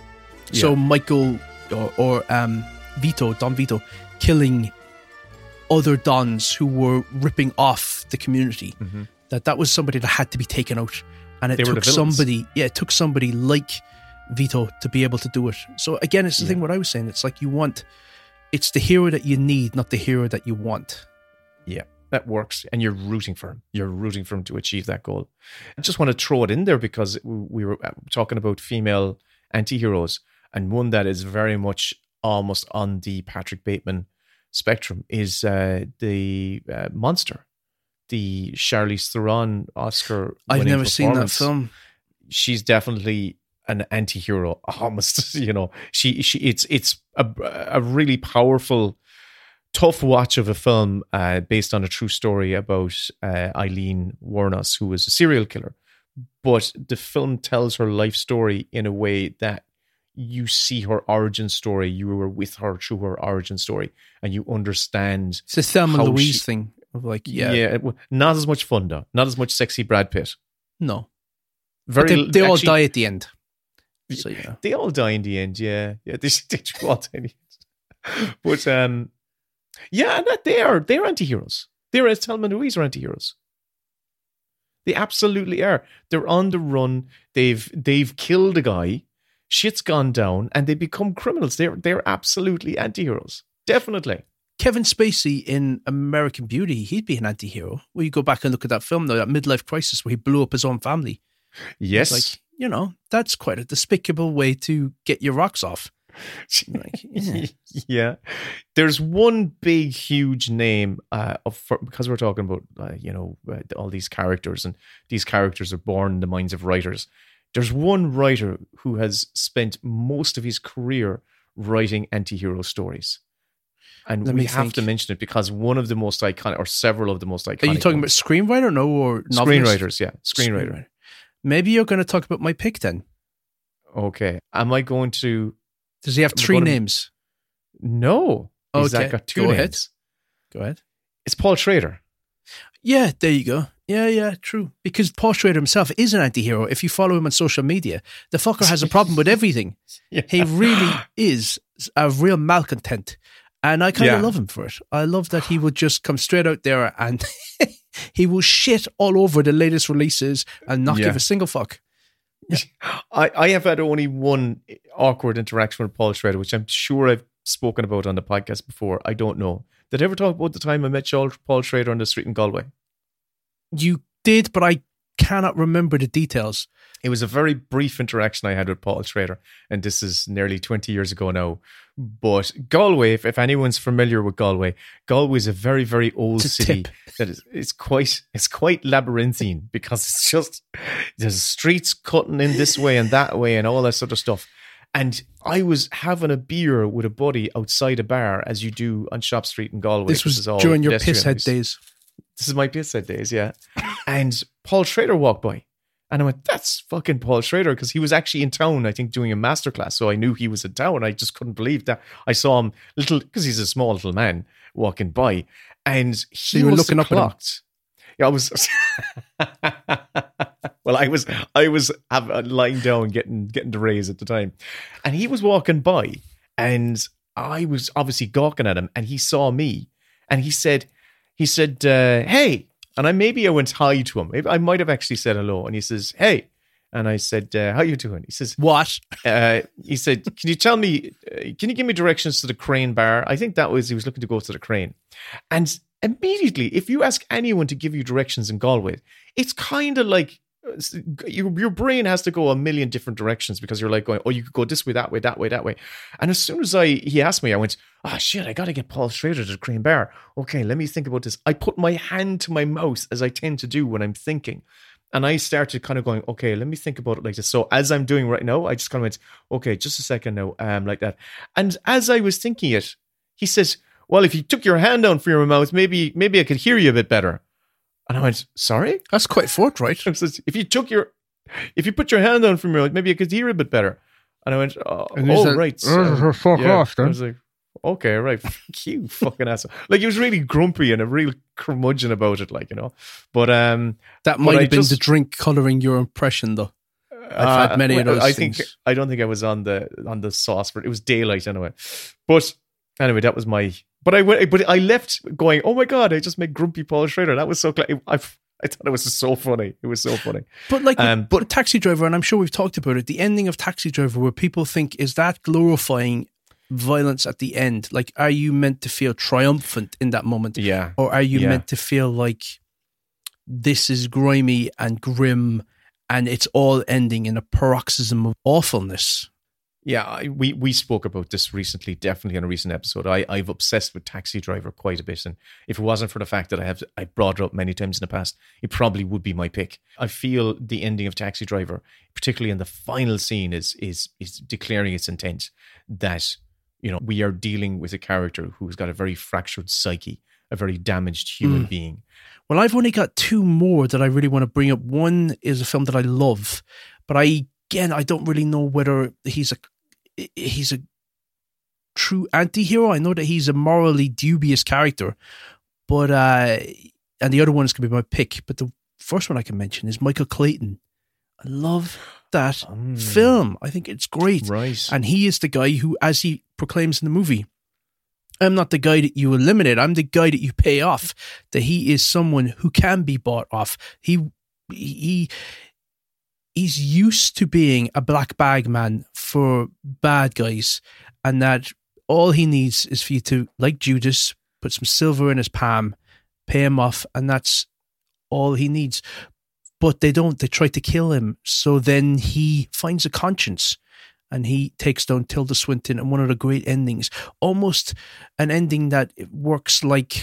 So Yeah. Michael or, or um, Vito, Don Vito, killing other Dons who were ripping off the community. Mhm. That that was somebody that had to be taken out, and it They were took the villains. somebody. Yeah, it took somebody like Vito to be able to do it. So again, it's the thing what I was saying. It's like you want. It's the hero that you need, not the hero that you want. Yeah, that works. And you're rooting for him. You're rooting for him to achieve that goal. I just want to throw it in there because we were talking about female anti-heroes, and one that is very much almost on the Patrick Bateman spectrum is uh, the uh, Monster, the Charlize Theron Oscar. I've never seen that film. She's definitely an anti-hero, almost. You know, she she it's it's a a really powerful, tough watch of a film uh, based on a true story about uh, Eileen Wuornos, who was a serial killer. But the film tells her life story in a way that you see her origin story. You were with her through her origin story, and you understand. It's a Thelma how Louise she- thing of like, yeah, yeah, it- not as much fun though. Not as much sexy Brad Pitt. no. Very. But they, they all actually- die at the end. So yeah, They all die in the end, yeah. Yeah, they, they do all die in the end. But um yeah, that they are they're anti-heroes. They're as Thelma and Louise are anti-heroes. They absolutely are. They're on the run. They've they've killed a guy, shit's gone down, and they become criminals. They're they're absolutely anti-heroes. Definitely. Kevin Spacey in American Beauty, he'd be an anti-hero. Well, you go back and look at that film, though, that midlife crisis where he blew up his own family. Yes. It's like, you know, that's quite a despicable way to get your rocks off. Like, yeah. Yeah, there's one big, huge name uh, of for, because we're talking about uh, you know uh, all these characters, and these characters are born in the minds of writers. There's one writer who has spent most of his career writing anti-hero stories, and Let we me have think. to mention it because one of the most iconic, or several of the most iconic. Are you talking ones. about screenwriter, no, or novelist? Screenwriters? Yeah, screenwriter. Maybe you're going to talk about my pick then. Okay, am I going to? Does he have I'm three gonna- names? No, he's Okay, not got two go names. ahead. Go ahead. It's Paul Schrader. Yeah, there you go. Yeah, yeah, true. Because Paul Schrader himself is an anti-hero. If you follow him on social media, the fucker has a problem with everything. Yeah. He really is a real malcontent. And I kind of Yeah. love him for it. I love that he would just come straight out there and he will shit all over the latest releases and not Yeah. give a single fuck. I, I have had only one awkward interaction with Paul Schrader, which I'm sure I've spoken about on the podcast before. I don't know. Did I ever talk about the time I met Paul Paul Schrader on the street in Galway? You did, but I cannot remember the details. It was a very brief interaction I had with Paul Schrader, and this is nearly twenty years ago now. But Galway, if, if anyone's familiar with Galway, Galway is a very, very old city tip. that is it's quite it's quite labyrinthine because it's just there's streets cutting in this way and that way and all that sort of stuff. And I was having a beer with a buddy outside a bar, as you do on Shop Street in Galway. This was is all during your pedestrian. pisshead days. This is my pisshead days, yeah. And Paul Schrader walked by. And I went, that's fucking Paul Schrader, because he was actually in town, I think, doing a masterclass. So I knew he was in town. I just couldn't believe that. I saw him little, because he's a small little man walking by. And he so you were must looking have up at him. clocked. Yeah, I was. Well, I was, I was have, uh, lying down, getting getting the raise at the time, and he was walking by, and I was obviously gawking at him, and he saw me, and he said, he said, uh, "Hey," and I maybe I went hi to him. Maybe I might have actually said hello, and he says, "Hey," and I said, uh, "How you doing?" He says, "What?" Uh, he said, "Can you tell me? Uh, can you give me directions to the Crane Bar?" I think that was he was looking to go to the Crane, and immediately, if you ask anyone to give you directions in Galway, it's kind of like your your brain has to go a million different directions because you're like going, oh, you could go this way, that way, that way, that way. And as soon as I he asked me, I went, oh shit, I got to get Paul Schrader to the Crane Bar. Okay, let me think about this. I put my hand to my mouth as I tend to do when I'm thinking. And I started kind of going, okay, let me think about it like this. So as I'm doing right now, I just kind of went, okay, just a second now, um, like that. And as I was thinking it, he says, well, if you took your hand down from your mouth, maybe maybe I could hear you a bit better. And I went, sorry? That's quite forthright. If you took your, if you put your hand down from your mouth, maybe I could hear a bit better. And I went, oh, and oh like, right. Uh, fuck yeah. off, then. I was like, okay, right. Fuck you, fucking asshole. Like, he was really grumpy and a real curmudgeon about it, like, you know. But um, that might but have I been just, the drink colouring your impression, though. I've had many uh, of those I things. think I don't think I was on the on the sauce for it. It was daylight anyway. But anyway, that was my. But I went. But I left going, oh my god! I just made grumpy Paul Schrader. That was so. Cl- I I thought it was so funny. It was so funny. But like, um, with, but with Taxi Driver, and I'm sure we've talked about it. The ending of Taxi Driver, where people think, is that glorifying violence at the end? Like, are you meant to feel triumphant in that moment? Yeah. Or are you yeah. meant to feel like this is grimy and grim, and it's all ending in a paroxysm of awfulness? Yeah, I, we we spoke about this recently, definitely on a recent episode. I, I've obsessed with Taxi Driver quite a bit, and if it wasn't for the fact that I have I brought it up many times in the past, it probably would be my pick. I feel the ending of Taxi Driver, particularly in the final scene, is is is declaring its intent that, you know, we are dealing with a character who's got a very fractured psyche, a very damaged human Mm. being. Well, I've only got two more that I really want to bring up. One is a film that I love, but I again I don't really know whether he's a he's a true anti-hero. I know that he's a morally dubious character, but uh, and the other one is going to be my pick. But the first one I can mention is Michael Clayton. I love that Mm. film. I think it's great. Right. And he is the guy who, as he proclaims in the movie, I'm not the guy that you eliminate. I'm the guy that you pay off. That he is someone who can be bought off. He he he's used to being a black bag man for bad guys, and that all he needs is for you to, like Judas, put some silver in his palm, pay him off, and that's all he needs. But they don't. They try to kill him. So then he finds a conscience, and he takes down Tilda Swinton in one of the great endings. Almost an ending that works like,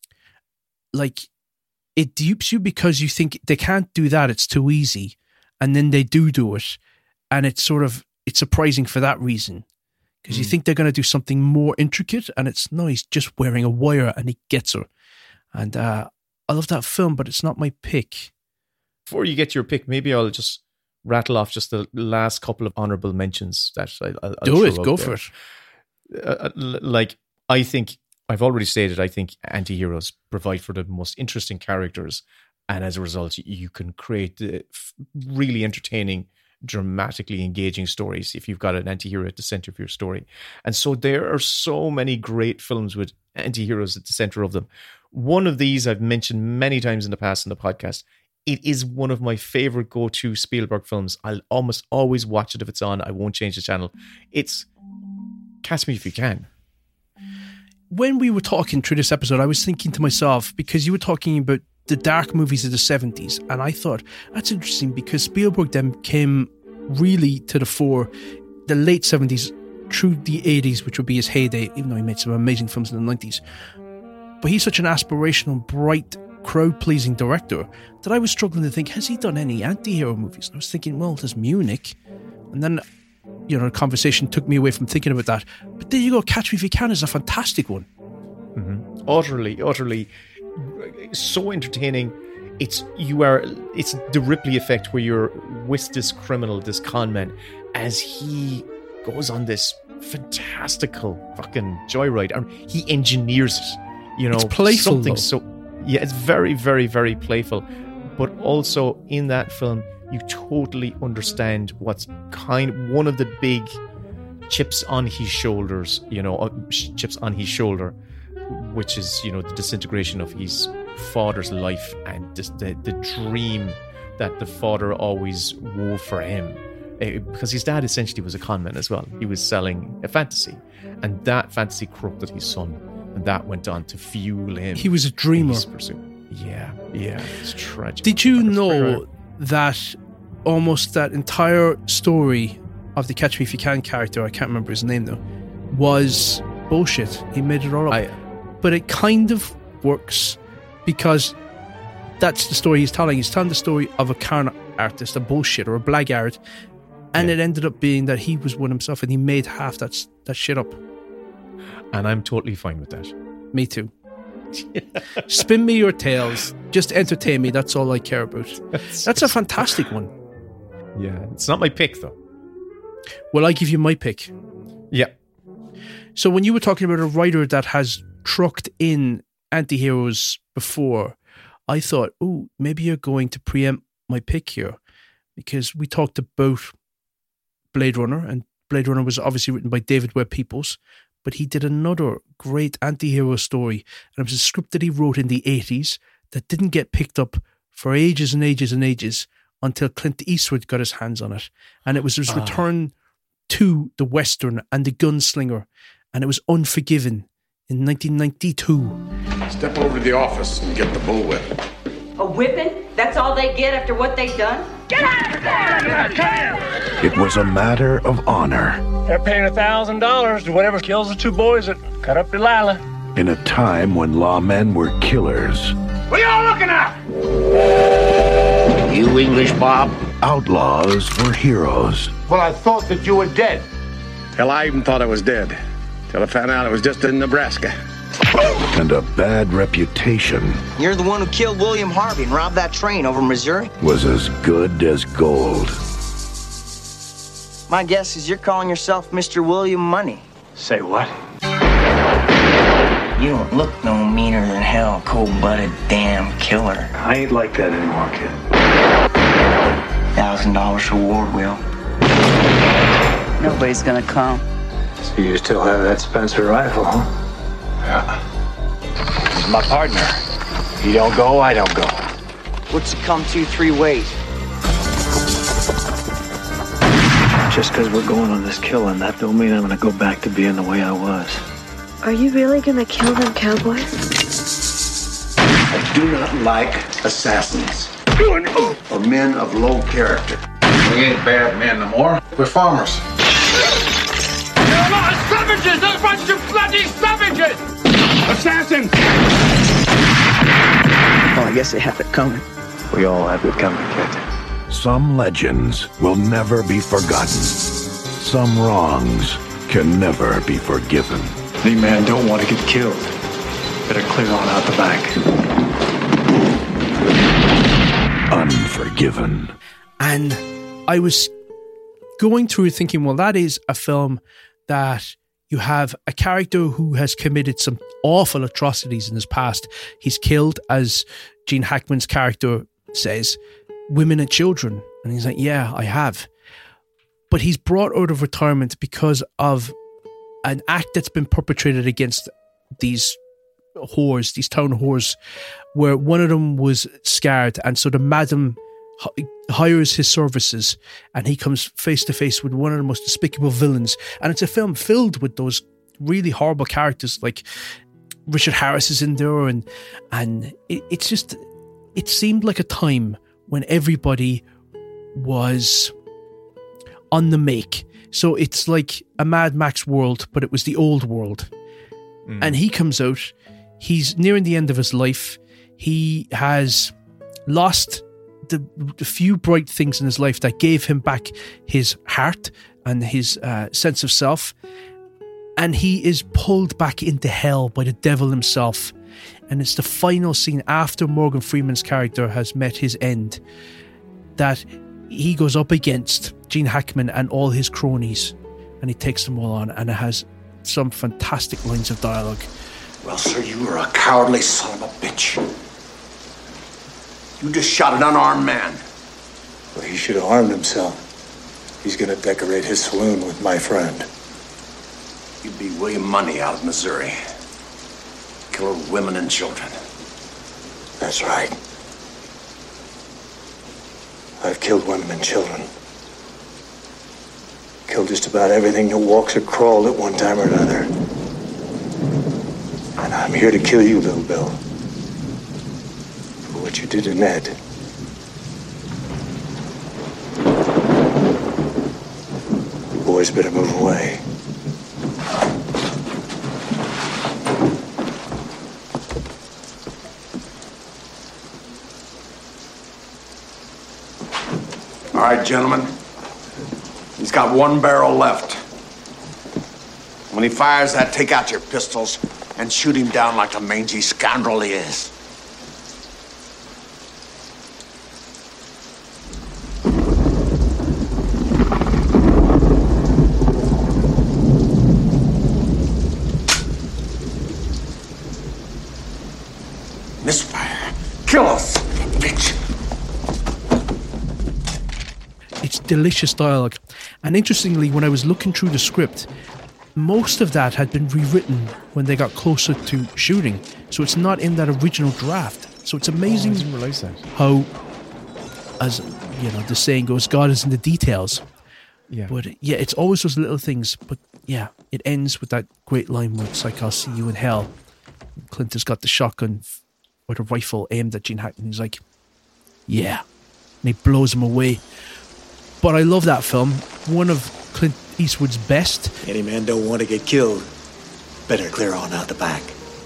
like it dupes you because you think they can't do that. It's too easy. And then they do do it. And it's sort of, it's surprising for that reason. Because you Mm. think they're going to do something more intricate, and it's no, he's just wearing a wire and he gets her. And uh, I love that film, but it's not my pick. Before you get your pick, maybe I'll just rattle off just the last couple of honourable mentions that I, I'll, I'll Do throw it, out go there. for it. Uh, like, I think, I've already stated, I think anti-heroes provide for the most interesting characters, and as a result, you can create the f- really entertaining, dramatically engaging stories if you've got an anti-hero at the center of your story. And so there are so many great films with anti-heroes at the center of them. One of these I've mentioned many times in the past in the podcast. It is one of my favorite go-to Spielberg films. I'll almost always watch it if it's on. I won't change the channel. It's Catch Me If You Can. When we were talking through this episode, I was thinking to myself, because you were talking about the dark movies of the seventies. And I thought, that's interesting because Spielberg then came really to the fore the late seventies through the eighties, which would be his heyday, even though he made some amazing films in the nineties. But he's such an aspirational, bright, crowd-pleasing director that I was struggling to think, has he done any anti-hero movies? And I was thinking, well, there's Munich. And then, you know, the conversation took me away from thinking about that. But there you go, Catch Me If You Can is a fantastic one. Mm-hmm. Utterly, utterly, so entertaining. It's you are. It's the Ripley effect where you're with this criminal, this con man, as he goes on this fantastical fucking joyride, and he engineers it. You know, it's playful. Something though. so yeah, it's very, very, very playful. But also in that film, you totally understand what's kind one of the big chips on his shoulders. You know, uh, chips on his shoulder, which is, you know, the disintegration of his father's life and this, the the dream that the father always wove for him. Because his dad essentially was a con man as well. He was selling a fantasy, and that fantasy corrupted his son, and that went on to fuel him. He was a dreamer. Yeah, yeah, it's tragic. Did you know that almost that entire story of the Catch Me If You Can character, I can't remember his name though, was bullshit? He made it all up. I, but it kind of works because that's the story he's telling. He's telling the story of a con artist, a bullshit or a blackguard. And yeah. It ended up being that he was one himself and he made half that, that shit up. And I'm totally fine with that. Me too. Spin me your tales. Just entertain me. That's all I care about. That's, That's a fantastic one. Yeah. It's not my pick, though. Well, I give you my pick. Yeah. So when you were talking about a writer that has trucked in anti-heroes before, I thought, oh, maybe you're going to preempt my pick here. Because we talked about Blade Runner, and Blade Runner was obviously written by David Webb Peoples, but he did another great anti-hero story, and it was a script that he wrote in the eighties that didn't get picked up for ages and ages and ages until Clint Eastwood got his hands on it. And it was his ah. return to the Western and the gunslinger, and it was Unforgiven in nineteen ninety-two. Step over to the office and get the bullwhip. A whipping? That's all they get after what they've done? Get out of there! It was a matter of honor. They're paying a thousand dollars to whatever kills the two boys that cut up Delilah. In a time when lawmen were killers. What are y'all looking at? You English, Bob? Outlaws were heroes. Well, I thought that you were dead. Hell, I even thought I was dead. Till I found out it was just in Nebraska. And a bad reputation. You're the one who killed William Harvey and robbed that train over Missouri? Was as good as gold. My guess is you're calling yourself Mister William Money. Say what? You don't look no meaner than hell, cold-blooded damn killer. I ain't like that anymore, kid. Thousand dollars reward, Will. Nobody's gonna come. So you still have that Spencer rifle, huh? Yeah. He's my partner. He don't go, I don't go. What's it come to three ways? Just because we're going on this killing, that don't mean I'm gonna go back to being the way I was. Are you really gonna kill them cowboys? I do not like assassins. Or men of low character. We ain't bad men no more. We're farmers. You're a lot of savages! A bunch of bloody savages! Assassins! Well, I guess they have it coming. We all have it coming, kid. Some legends will never be forgotten. Some wrongs can never be forgiven. Any man don't want to get killed. Better clear on out the back. Unforgiven. And I was going through thinking, well, that is a film that you have a character who has committed some awful atrocities in his past. He's killed, as Gene Hackman's character says, women and children. And he's like, yeah, I have. But he's brought out of retirement because of an act that's been perpetrated against these whores, these town whores, where one of them was scarred. And so the madam h- hires his services and he comes face to face with one of the most despicable villains. And it's a film filled with those really horrible characters, like Richard Harris is in there, and and it, it's just it seemed like a time when everybody was on the make. So it's like a Mad Max world, but it was the old world. Mm. And he comes out, he's nearing the end of his life. He has lost the, the few bright things in his life that gave him back his heart and his uh, sense of self. And he is pulled back into hell by the devil himself. And it's the final scene after Morgan Freeman's character has met his end that he goes up against Gene Hackman and all his cronies, and he takes them all on, and it has some fantastic lines of dialogue. Well, sir, you are a cowardly son of a bitch. You just shot an unarmed man. Well, he should have armed himself. He's gonna decorate his saloon with my friend. You'd be William Munny out of Missouri. Killer of women and children. That's right. I've killed women and children. Killed just about everything that walks or crawled at one time or another. And I'm here to kill you, Little Bill. For what you did to Ned. You boys better move away. All right, gentlemen. He's got one barrel left. When he fires that, take out your pistols and shoot him down like the mangy scoundrel he is. Misfire. Kill us, bitch. It's delicious dialogue. And interestingly, when I was looking through the script, most of that had been rewritten when they got closer to shooting. So it's not in that original draft. So it's amazing oh, I didn't realize that. how, as you know, the saying goes, God is in the details. Yeah. But yeah, it's always those little things. But yeah, it ends with that great line where it's like, I'll see you in hell. Clint has got the shotgun or the rifle aimed at Gene Hackman. He's like, yeah. And he blows him away. But I love that film. One of Clint Eastwood's best. Any man don't want to get killed. Better clear on out the back.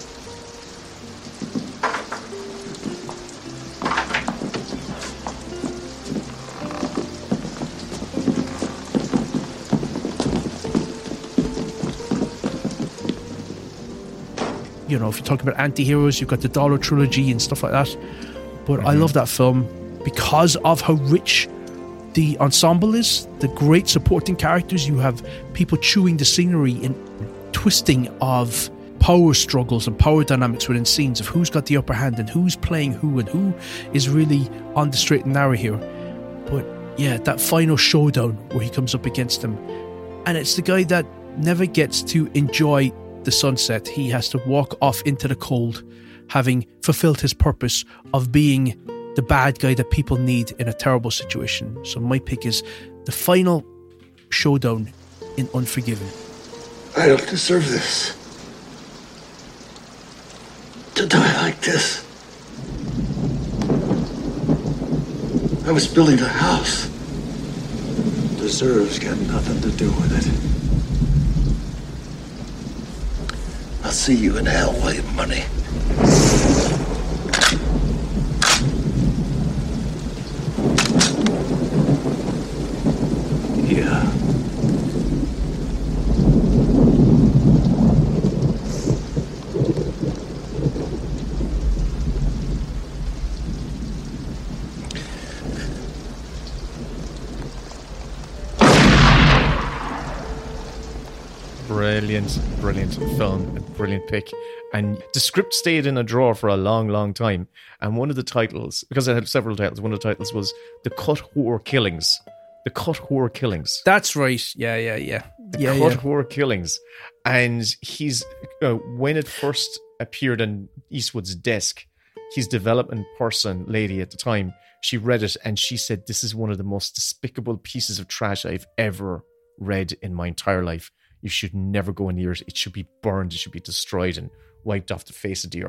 You know, if you're talking about anti-heroes, you've got the Dollar Trilogy and stuff like that. But mm-hmm. I love that film because of how rich the ensemble is, the great supporting characters. You have people chewing the scenery and twisting of power struggles and power dynamics within scenes of who's got the upper hand and who's playing who and who is really on the straight and narrow here. But yeah, that final showdown where he comes up against him, and it's the guy that never gets to enjoy the sunset. He has to walk off into the cold, having fulfilled his purpose of being the bad guy that people need in a terrible situation. So my pick is the final showdown in Unforgiven. I don't deserve this. To die like this. I was building a house. Deserves got nothing to do with it. I'll see you in hell, William Money. Yeah. Brilliant, brilliant film, a brilliant pick. And the script stayed in a drawer for a long, long time. And one of the titles, because it had several titles, one of the titles was The Cut Whore Killings. The Cut Whore Killings. That's right. Yeah, yeah, yeah. The yeah, Cut yeah. Whore Killings. And he's, uh, when it first appeared on Eastwood's desk, his development person, lady at the time, she read it and she said, this is one of the most despicable pieces of trash I've ever read in my entire life. You should never go near it. It should be burned. It should be destroyed and wiped off the face of the earth.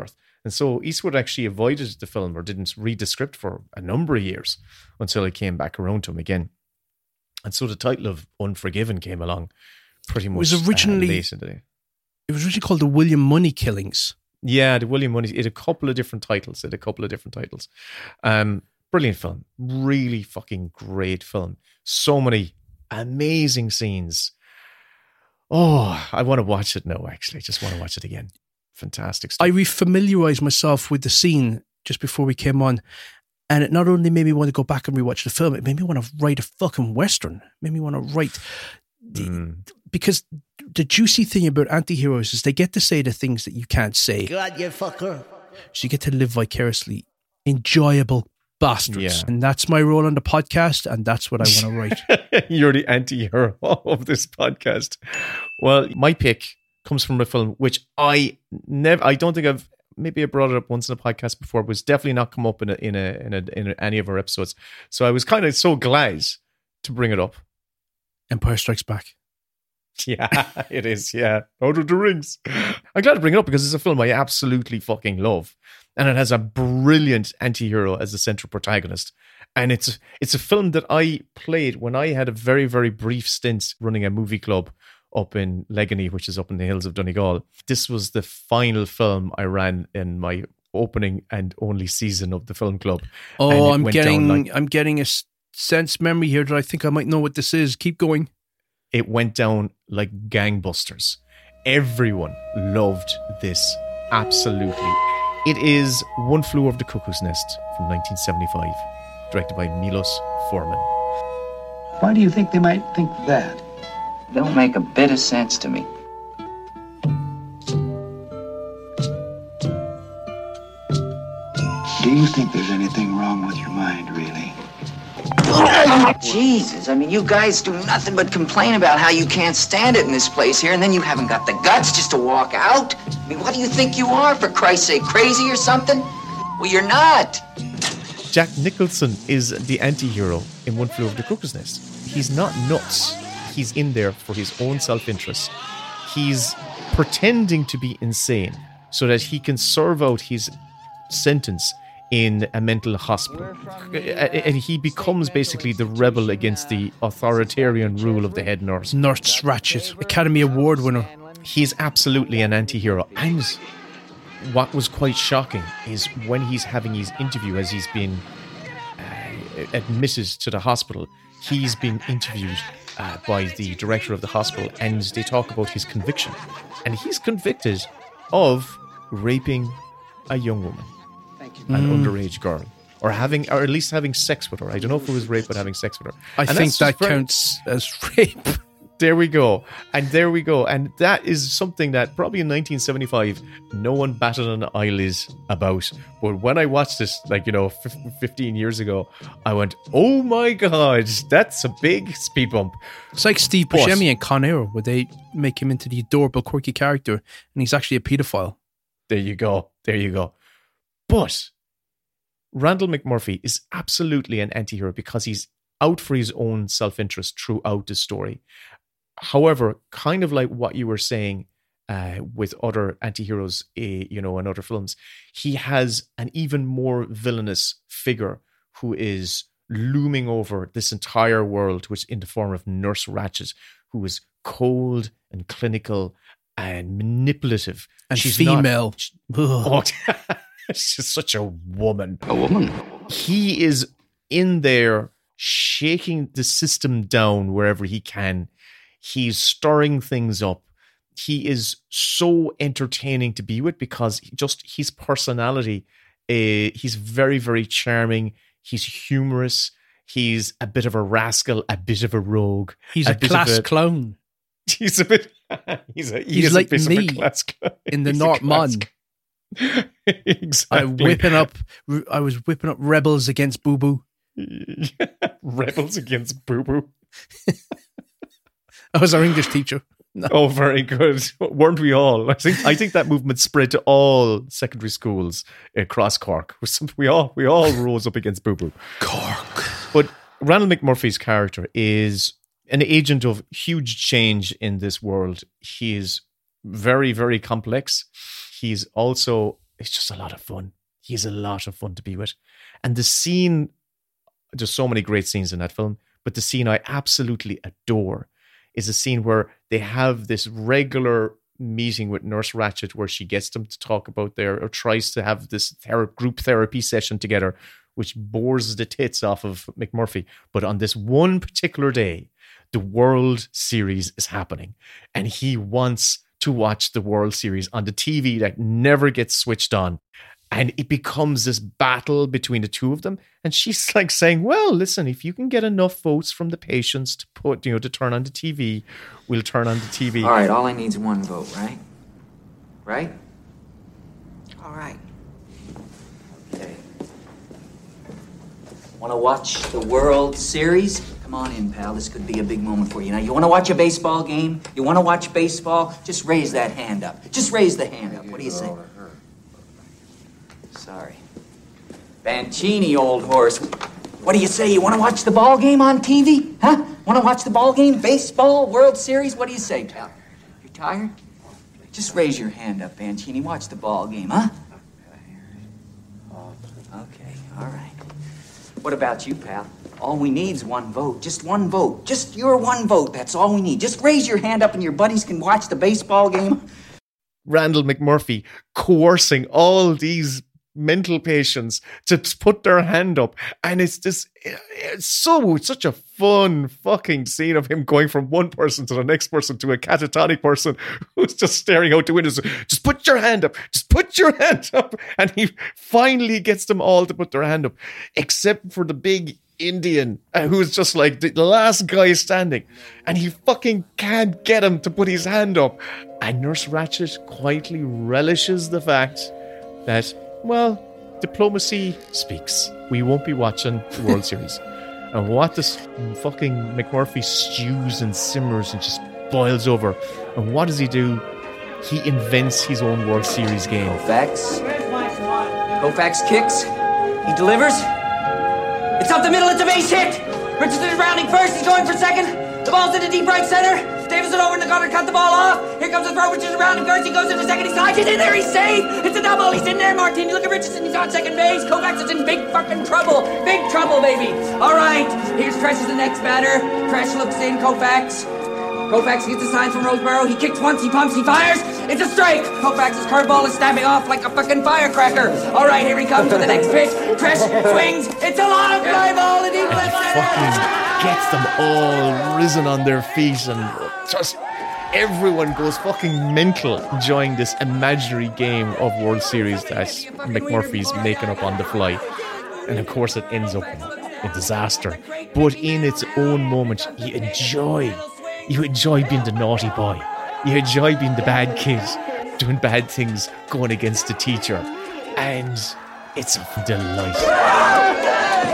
And so Eastwood actually avoided the film or didn't read the script for a number of years until it came back around to him again. And so the title of Unforgiven came along pretty much. It was originally, uh, late in the day. It was originally called the William Money Killings. Yeah, the William Money. It had a couple of different titles. It had a couple of different titles. Um, brilliant film. Really fucking great film. So many amazing scenes. Oh, I want to watch it now, actually. I just want to watch it again. Fantastic stuff. I refamiliarized myself with the scene just before we came on, and it not only made me want to go back and rewatch the film, it made me want to write a fucking Western. It made me want to write... Mm. Because the juicy thing about anti-heroes is they get to say the things that you can't say. God, you fucker. So you get to live vicariously. Enjoyable bastards. Yeah. And that's my role on the podcast, and that's what I want to write. You're the anti-hero of this podcast. Well, my pick comes from a film which I never, I don't think I've, maybe I brought it up once in a podcast before, but it's definitely not come up in a, in a, in a, in a, any of our episodes. So I was kind of so glad to bring it up. Empire Strikes Back. Yeah, it is. Yeah. Lord of the Rings. I'm glad to bring it up because it's a film I absolutely fucking love. And it has a brilliant anti-hero as the central protagonist. And it's it's a film that I played when I had a very, very brief stint running a movie club up in Legany, which is up in the hills of Donegal. This was the final film I ran in my opening and only season of the film club. Oh, I'm getting like, I'm getting a sense memory here that I think I might know what this is. Keep going. It went down like gangbusters. Everyone loved this. Absolutely. It is One Flew Over the Cuckoo's Nest from nineteen seventy-five, directed by Milos Forman. Why do you think they might think that? Don't make a bit of sense to me. Do you think there's anything wrong with your mind, really? Jesus, I mean, you guys do nothing but complain about how you can't stand it in this place here, and then you haven't got the guts just to walk out? I mean, what do you think you are, for Christ's sake, crazy or something? Well, you're not. Jack Nicholson is the anti-hero in One Flew Over the Cuckoo's Nest. He's not nuts. He's in there for his own self-interest. He's pretending to be insane so that he can serve out his sentence in a mental hospital. And he becomes basically the rebel against the authoritarian rule of the head nurse. Nurse Ratched, Academy Award winner. He's absolutely an anti-hero. And what was quite shocking is when he's having his interview, as he's been uh, admitted to the hospital, he's been interviewed uh, by the director of the hospital, and they talk about his conviction. And he's convicted of raping a young woman. An mm. underage girl, or having, or at least having sex with her. I don't know if it was rape, but having sex with her. I and think that very, counts as rape. There we go, and there we go, and that is something that probably in nineteen seventy-five no one batted an eyelid about. But when I watched this, like you know, fifteen years ago, I went, "Oh my god, that's a big speed bump." It's like Steve Buscemi and Con Air, where they make him into the adorable, quirky character, and he's actually a paedophile. There you go. There you go. But Randall McMurphy is absolutely an anti-hero because he's out for his own self-interest throughout the story. However, kind of like what you were saying uh, with other anti-heroes, uh, you know, in other films, he has an even more villainous figure who is looming over this entire world, which in the form of Nurse Ratched, who is cold and clinical and manipulative. And She's female. Not, oh, she's such a woman. A woman? He is in there shaking the system down wherever he can. He's stirring things up. He is so entertaining to be with because just his personality, uh, he's very, very charming. He's humorous. He's a bit of a rascal, a bit of a rogue. He's a, a class a, clown. He's a bit. He's a. He he's like a me of a class clown. In the North Mon. Exactly. I whipping up. I was whipping up rebels against Boo Boo. Rebels against Boo Boo. I was our English teacher. No. Oh, very good. Weren't we all? I think I think that movement spread to all secondary schools across Cork. We all we all rose up against Boo Boo. Cork. But Randall McMurphy's character is an agent of huge change in this world. He is very, very complex. He's also it's just a lot of fun. He's a lot of fun to be with. And the scene, there's so many great scenes in that film, but the scene I absolutely adore is a scene where they have this regular meeting with Nurse Ratched where she gets them to talk about their, or tries to have this ther- group therapy session together, which bores the tits off of McMurphy. But on this one particular day, the World Series is happening, and he wants to watch the World Series on the T V that never gets switched on. And it becomes this battle between the two of them. And she's like saying, well, listen, if you can get enough votes from the patients to put, you know, to turn on the T V, we'll turn on the T V. All right, all I need is one vote, right? Right? All right. Okay. Want to watch the World Series? Come on in, pal. This could be a big moment for you. Now, you want to watch a baseball game? You want to watch baseball? Just raise that hand up. Just raise the hand up. What do you say? Sorry. Bancini, old horse. What do you say? You want to watch the ball game on T V? Huh? Want to watch the ball game? Baseball? World Series? What do you say, pal? You tired? Just raise your hand up, Bancini. Watch the ball game, huh? Okay, all right. What about you, pal? All we need is one vote. Just one vote. Just your one vote. That's all we need. Just raise your hand up and your buddies can watch the baseball game. Randall McMurphy coercing all these mental patients to put their hand up, and it's this it's so it's such a fun fucking scene of him going from one person to the next person to a catatonic person who's just staring out the windows. Just put your hand up, just put your hand up, and he finally gets them all to put their hand up, except for the big Indian uh, who's just like the, the last guy standing, and he fucking can't get him to put his hand up. And Nurse Ratched quietly relishes the fact that, well, diplomacy speaks. We won't be watching the World Series. And what this fucking McMurphy stews and simmers and just boils over. And what does he do? He invents his own World Series game. Koufax. Koufax kicks. He delivers. It's up the middle. It's a base hit. Richardson is rounding first. He's going for second. The ball's in the deep right center. Davison over in the gutter, cut the ball off. Here comes the throw. Richardson rounding first. He goes into second. He's tied. He's in there. He's safe. It's a double. He's in there, Martin. You look at Richardson. He's on second base. Koufax is in big fucking trouble. Big trouble, baby. All right. Here's Tresh as the next batter. Tresh looks in. Koufax. Koufax gets the sign from Roseboro. He kicks once. He pumps. He fires. It's a strike. Koufax's curveball is snapping off like a fucking firecracker. All right. Here he comes for the next pitch. Tresh swings. It's a long fly ball. And he fucking gets them all risen on their feet, and just everyone goes fucking mental enjoying this imaginary game of World Series that McMurphy's making up on the fly. And of course it ends up in a disaster, but in its own moment you enjoy you enjoy being the naughty boy, you enjoy being the bad kid doing bad things, going against the teacher, and it's a delight.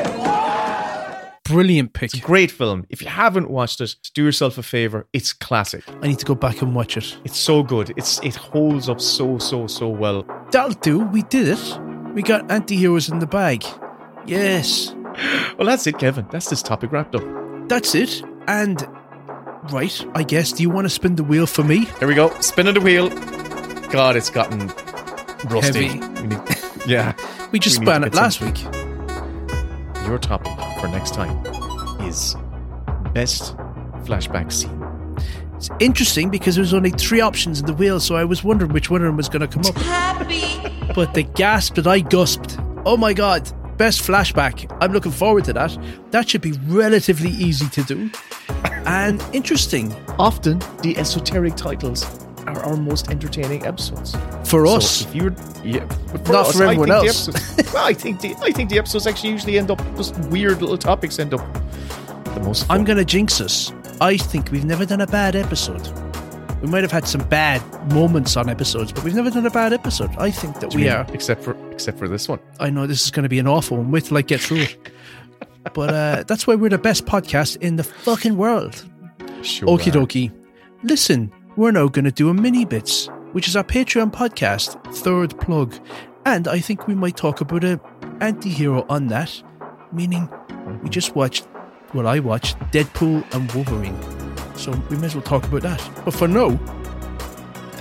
Brilliant pick. It's a great film. If you haven't watched it, do yourself a favor. It's classic. I need to go back and watch it. It's so good. It's It holds up so, so, so well. That'll do. We did it. We got anti-heroes in the bag. Yes. Well, that's it, Kevin. That's this topic wrapped up. That's it. And, right, I guess, do you want to spin the wheel for me? Here we go. Spinning the wheel. God, it's gotten rusty. Heavy. We need, yeah. We just we spun it last some, week. Your topic for next time is best flashback scene. It's interesting because there was only three options in the wheel, so I was wondering which one of them was going to come up. Happy. But the gasp that I gusped, oh my god, best flashback. I'm looking forward to that. That should be relatively easy to do. And interesting. Often the esoteric titles are our most entertaining episodes. For so us. If you're, yeah, but for Not us, for everyone I think else. The episodes, well, I think, the, I think the episodes actually usually end up, just weird little topics end up the most fun. I'm going to jinx us. I think we've never done a bad episode. We might have had some bad moments on episodes, but we've never done a bad episode. I think that we mean, are. Except for except for this one. I know this is going to be an awful one. Wait till I get through it. But uh, that's why we're the best podcast in the fucking world. Sure. Okie dokie. Listen, we're now going to do a mini bits, which is our Patreon podcast, third plug. And I think we might talk about an anti-hero on that, meaning we just watched, well, I watched Deadpool and Wolverine. So we may as well talk about that. But for now,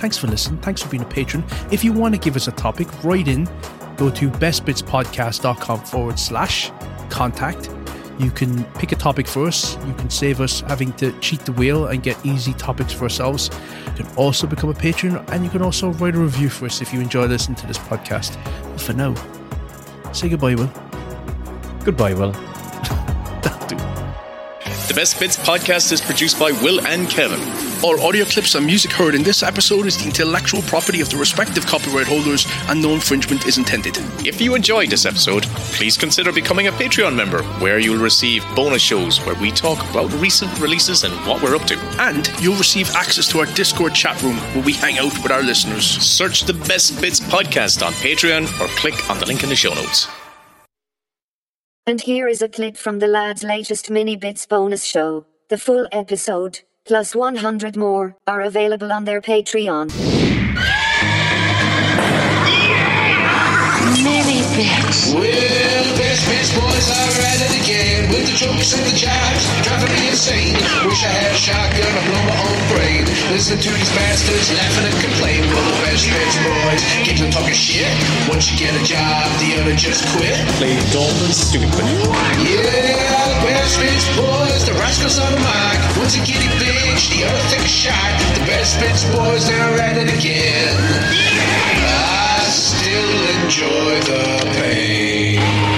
Thanks for listening. Thanks for being a patron. If you want to give us a topic, write in. Go to bestbitspodcast.com forward slash contact. You can pick a topic for us. You can save us having to cheat the wheel and get easy topics for ourselves. You can also become a patron, and you can also write a review for us if you enjoy listening to this podcast. But for now, say goodbye, Will. Goodbye, Will. The Best Bits podcast is produced by Will and Kevin. All audio clips and music heard in this episode is the intellectual property of the respective copyright holders, and no infringement is intended. If you enjoyed this episode, please consider becoming a Patreon member, where you'll receive bonus shows where we talk about recent releases and what we're up to. And you'll receive access to our Discord chat room where we hang out with our listeners. Search the Best Bits podcast on Patreon or click on the link in the show notes. And here is a clip from the lads' latest Mini Bits bonus show. The full episode, plus one hundred more, are available on their Patreon. Mini Bits. Well, the Best Bits boys are at it again with the jokes and the jibes, driving me insane. Wish I had a shotgun to blow my own brain. Listen to these bastards laughing and complain. Well, the Best Bits boys keep on talking shit. Once you get a job, the other just quit. Play dumb and stupid. Yeah, the Best Bits boys, the rascals on the mic. Once you get it bitch, the other take a shot. The Best Bits boys, they're at it again. I still enjoy the pain.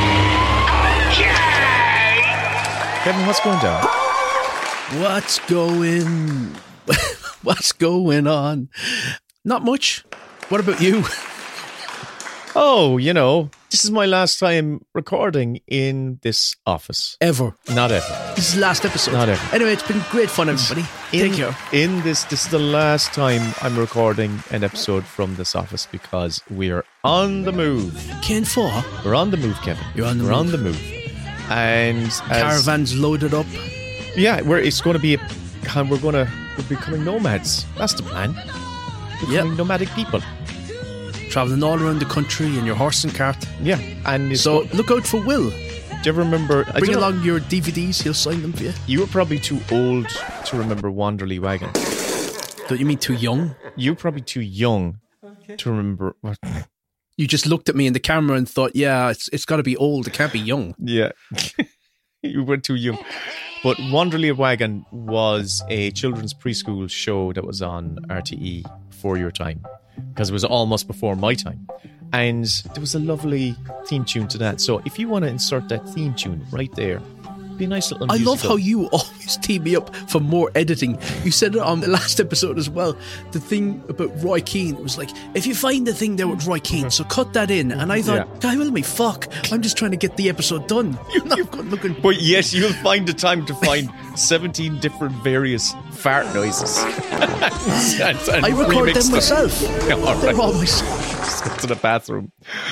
Kevin, what's going down? What's going... What's going on? Not much. What about you? Oh, you know, this is my last time recording in this office. Ever. Not ever. This is the last episode. Not ever. Anyway, it's been great fun, everybody. In, Take care. In this, this is the last time I'm recording an episode from this office because we are on the move. Ken for? We're on the move, Kevin. You're on the We're move. on the move. And as, Caravans loaded up. Yeah, we're, it's going to be, a, we're going to, we're becoming nomads. That's the plan. Becoming Yep. nomadic people. Travelling all around the country in your horse and cart. Yeah. And it's So go- look out for Will. do you ever remember? I Bring don't know- along your D V Ds. He'll sign them for you. You were probably too old to remember Wanderley Wagon. Don't you mean too young? You were probably too young to remember. What? You just looked at me in the camera and thought, yeah, it's it's got to be old. It can't be young. Yeah. You were too young. But Wanderley Wagon was a children's preschool show that was on R T E for your time, because it was almost before my time. And there was a lovely theme tune to that. So if you want to insert that theme tune right there, it'd be a nice little I musical. love how you always tee me up for more editing. You said it on the last episode as well. The thing about Roy Keane was like, if you find the thing there with Roy Keane, so cut that in. And I thought, Yeah. Guy Willoughby, fuck, I'm just trying to get the episode done. You're not good looking. But yes, you'll find the time to find seventeen different various fart noises. And- and I record remix them myself. Yeah, all They're right. all myself. Just go to the bathroom.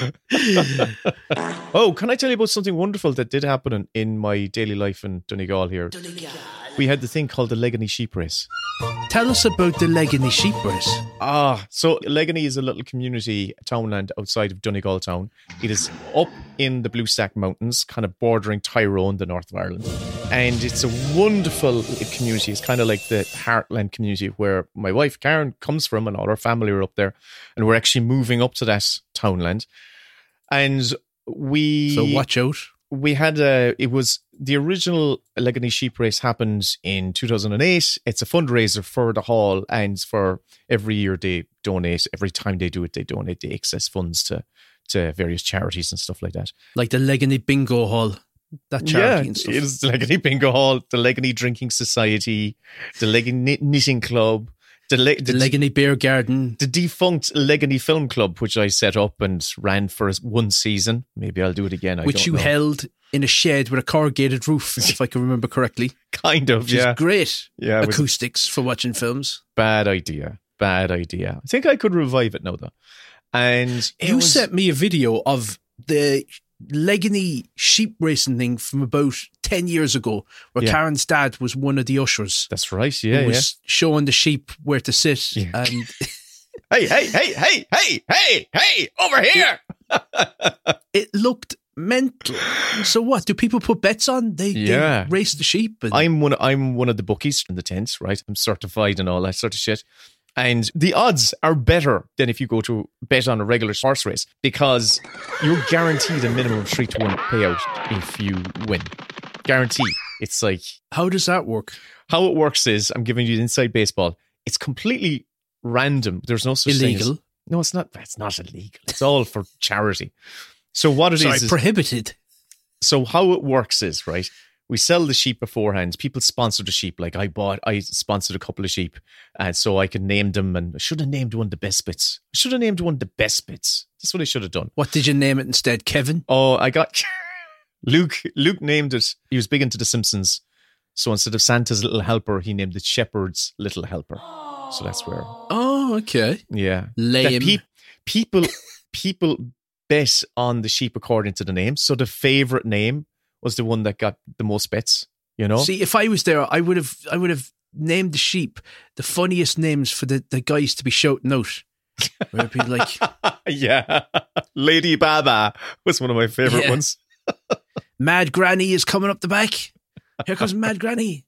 Oh, can I tell you about something wonderful that did happen in, in my daily life in Donegal here? We had the thing called the Legany Sheep Race. Tell us about the Legany Sheep Race. Ah, so Legany is a little community townland outside of Donegal town. It is up in the Blue Stack Mountains, kind of bordering Tyrone, the north of Ireland. And it's a wonderful community. It's kind of like the heartland community where my wife Karen comes from, and all her family are up there. And we're actually moving up to that townland. And we... So watch out. We had a, it was the original Legany Sheep Race happened in two thousand eight. It's a fundraiser for the hall, and for every year they donate, every time they do it, they donate the excess funds to, to various charities and stuff like that. Like the Legany Bingo Hall. That charity Yeah, and stuff. it's the Legany Bingo Hall, the Legany Drinking Society, the Legany Knitting Club, the, Le- The Legany Beer Garden. the defunct Legany Film Club, which I set up and ran for one season. Maybe I'll do it again. I Which don't you know. held in a shed with a corrugated roof, if I can remember correctly. Kind of, Which yeah. is great. Yeah, it was- Acoustics for watching films. Bad idea. Bad idea. I think I could revive it now, though. And it You was- sent me a video of the Legany sheep racing thing from about ten years ago, where Yeah. Karen's dad was one of the ushers. That's right, yeah, who was yeah. showing the sheep where to sit. Yeah. And Hey, hey, hey, hey, hey, hey, hey, over here! it looked mental. So what? Do people put bets on? They, Yeah. they race the sheep? And I'm one. I'm one of the bookies in the tents, right? I'm certified and all that sort of shit. And the odds are better than if you go to bet on a regular horse race because you're guaranteed a minimum three to one payout if you win. Guarantee. It's like... How does that work? How it works is, I'm giving you inside baseball. It's completely random. There's no such illegal. thing as... No, it's not. It's not illegal. It's all for charity. So what it Sorry, is... is prohibited. So how it works is, right... We sell the sheep beforehand. People sponsor the sheep. Like I bought, I sponsored a couple of sheep, and so I could name them. And I should have named one the best bits. I should have named one the best bits. That's what I should have done. What did you name it instead, Kevin? Oh, I got Luke. Luke named it. He was big into The Simpsons, so instead of Santa's little helper, he named it Shepherd's little helper. So that's where. Oh, okay. Yeah, lame. That pe- people, people bet on the sheep according to the name. So the favorite name was the one that got the most bets, you know? See, if I was there, I would have I would have named the sheep the funniest names for the, the guys to be shouting out. Where it'd be like... yeah. Lady Baba was one of my favourite yeah. ones. Mad Granny is coming up the back. Here comes Mad Granny.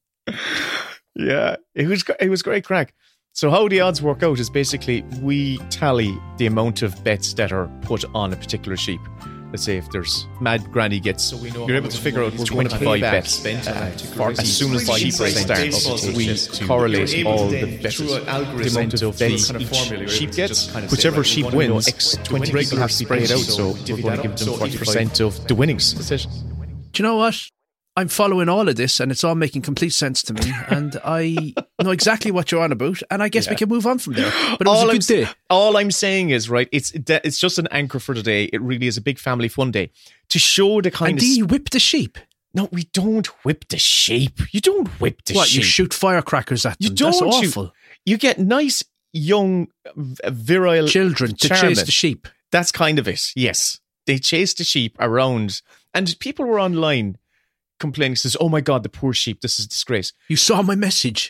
Yeah, it was, it was great crack. So how the odds work out is basically we tally the amount of bets that are put on a particular sheep. Let's say if there's Mad Granny gets, so we know you're able to figure out twenty-five bets uh, as soon as the sheep race starts. We correlate all the bets, the amount of bets each sheep gets. Whichever sheep wins, twenty people have to spread it out. So we're going to give them forty percent of the winnings. That's it. Do you know what? I'm following all of this and it's all making complete sense to me and I know exactly what you're on about and I guess yeah. we can move on from there. But it was all a good I'm, day. All I'm saying is, right, it's it's just an anchor for the day. It really is a big family fun day. To show the kind and of... do you whip the sheep? No, we don't whip the sheep. You don't whip the what, sheep. What, you shoot firecrackers at them? You don't That's shoot. awful. You get nice, young, virile... children to charming. chase the sheep. That's kind of it, yes. They chase the sheep around and people were online... complaining, says, oh my God, the poor sheep, this is a disgrace. You saw my message.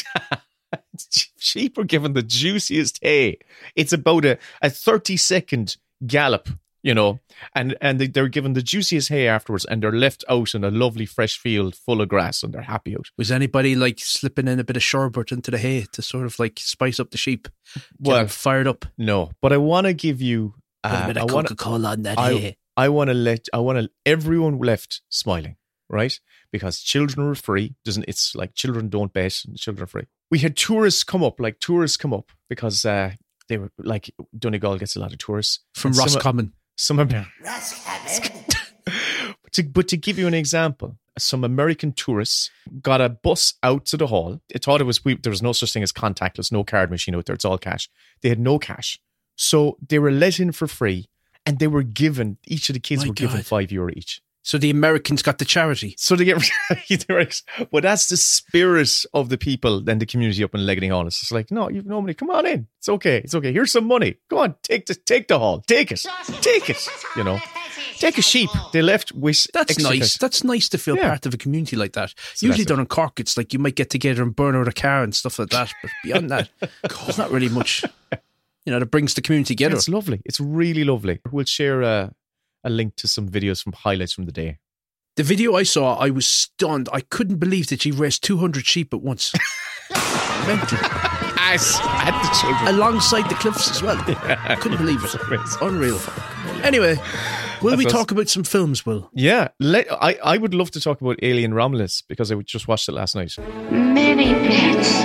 Sheep are given the juiciest hay. It's about a, a thirty second gallop, you know, and, and they, they're given the juiciest hay afterwards and they're left out in a lovely fresh field full of grass and they're happy out. Was anybody like slipping in a bit of sherbet into the hay to sort of like spice up the sheep? Get well, them fired up. No, but I want to give you uh, Put a bit of I wanna, Coca-Cola on that I, hay. I want to let, I want to, everyone left smiling. Right? Because children are free. Doesn't it's like children don't bet and children are free. We had tourists come up, like tourists come up because uh, they were like Donegal gets a lot of tourists. From Roscommon. Some, some but, to, but to give you an example, some American tourists got a bus out to the hall. They thought it was, we, there was no such thing as contactless, no card machine out there. It's all cash. They had no cash. So they were let in for free and they were given, each of the kids My were God. given five euro each. So the Americans got the charity. So they get, well, that's the spirit of the people and the community up in Legany Hall. It's just like, no, you've no money. Come on in. It's okay. It's okay. Here's some money. Go on, take the take the hall. Take it. Take it. You know, take a sheep. They left with. That's nice. Cash. That's nice to feel yeah. part of a community like that. So Usually down in Cork, it's like you might get together and burn out a car and stuff like that. But beyond that, there's not really much. You know, that brings the community together. It's lovely. It's really lovely. We'll share a, a link to some videos from highlights from the day. The video I saw, I was stunned. I couldn't believe that she raised two hundred sheep at once. Mental. As at the children. Alongside the cliffs as well. I couldn't believe it. Unreal. Anyway, will That's we us. talk about some films, Will? Yeah. Let, I, I would love to talk about Alien Romulus because I just watched it last night. Many bits.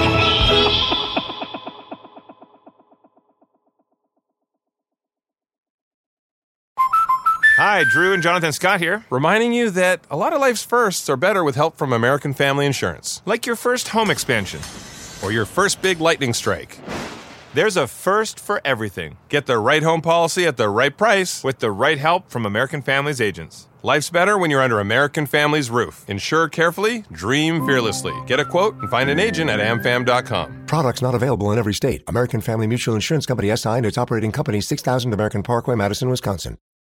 Hi, Drew and Jonathan Scott here, reminding you that a lot of life's firsts are better with help from American Family Insurance. Like your first home expansion or your first big lightning strike. There's a first for everything. Get the right home policy at the right price with the right help from American Family's agents. Life's better when you're under American Family's roof. Insure carefully, dream fearlessly. Get a quote and find an agent at am fam dot com. Products not available in every state. American Family Mutual Insurance Company S I and its operating company, six thousand American Parkway, Madison, Wisconsin.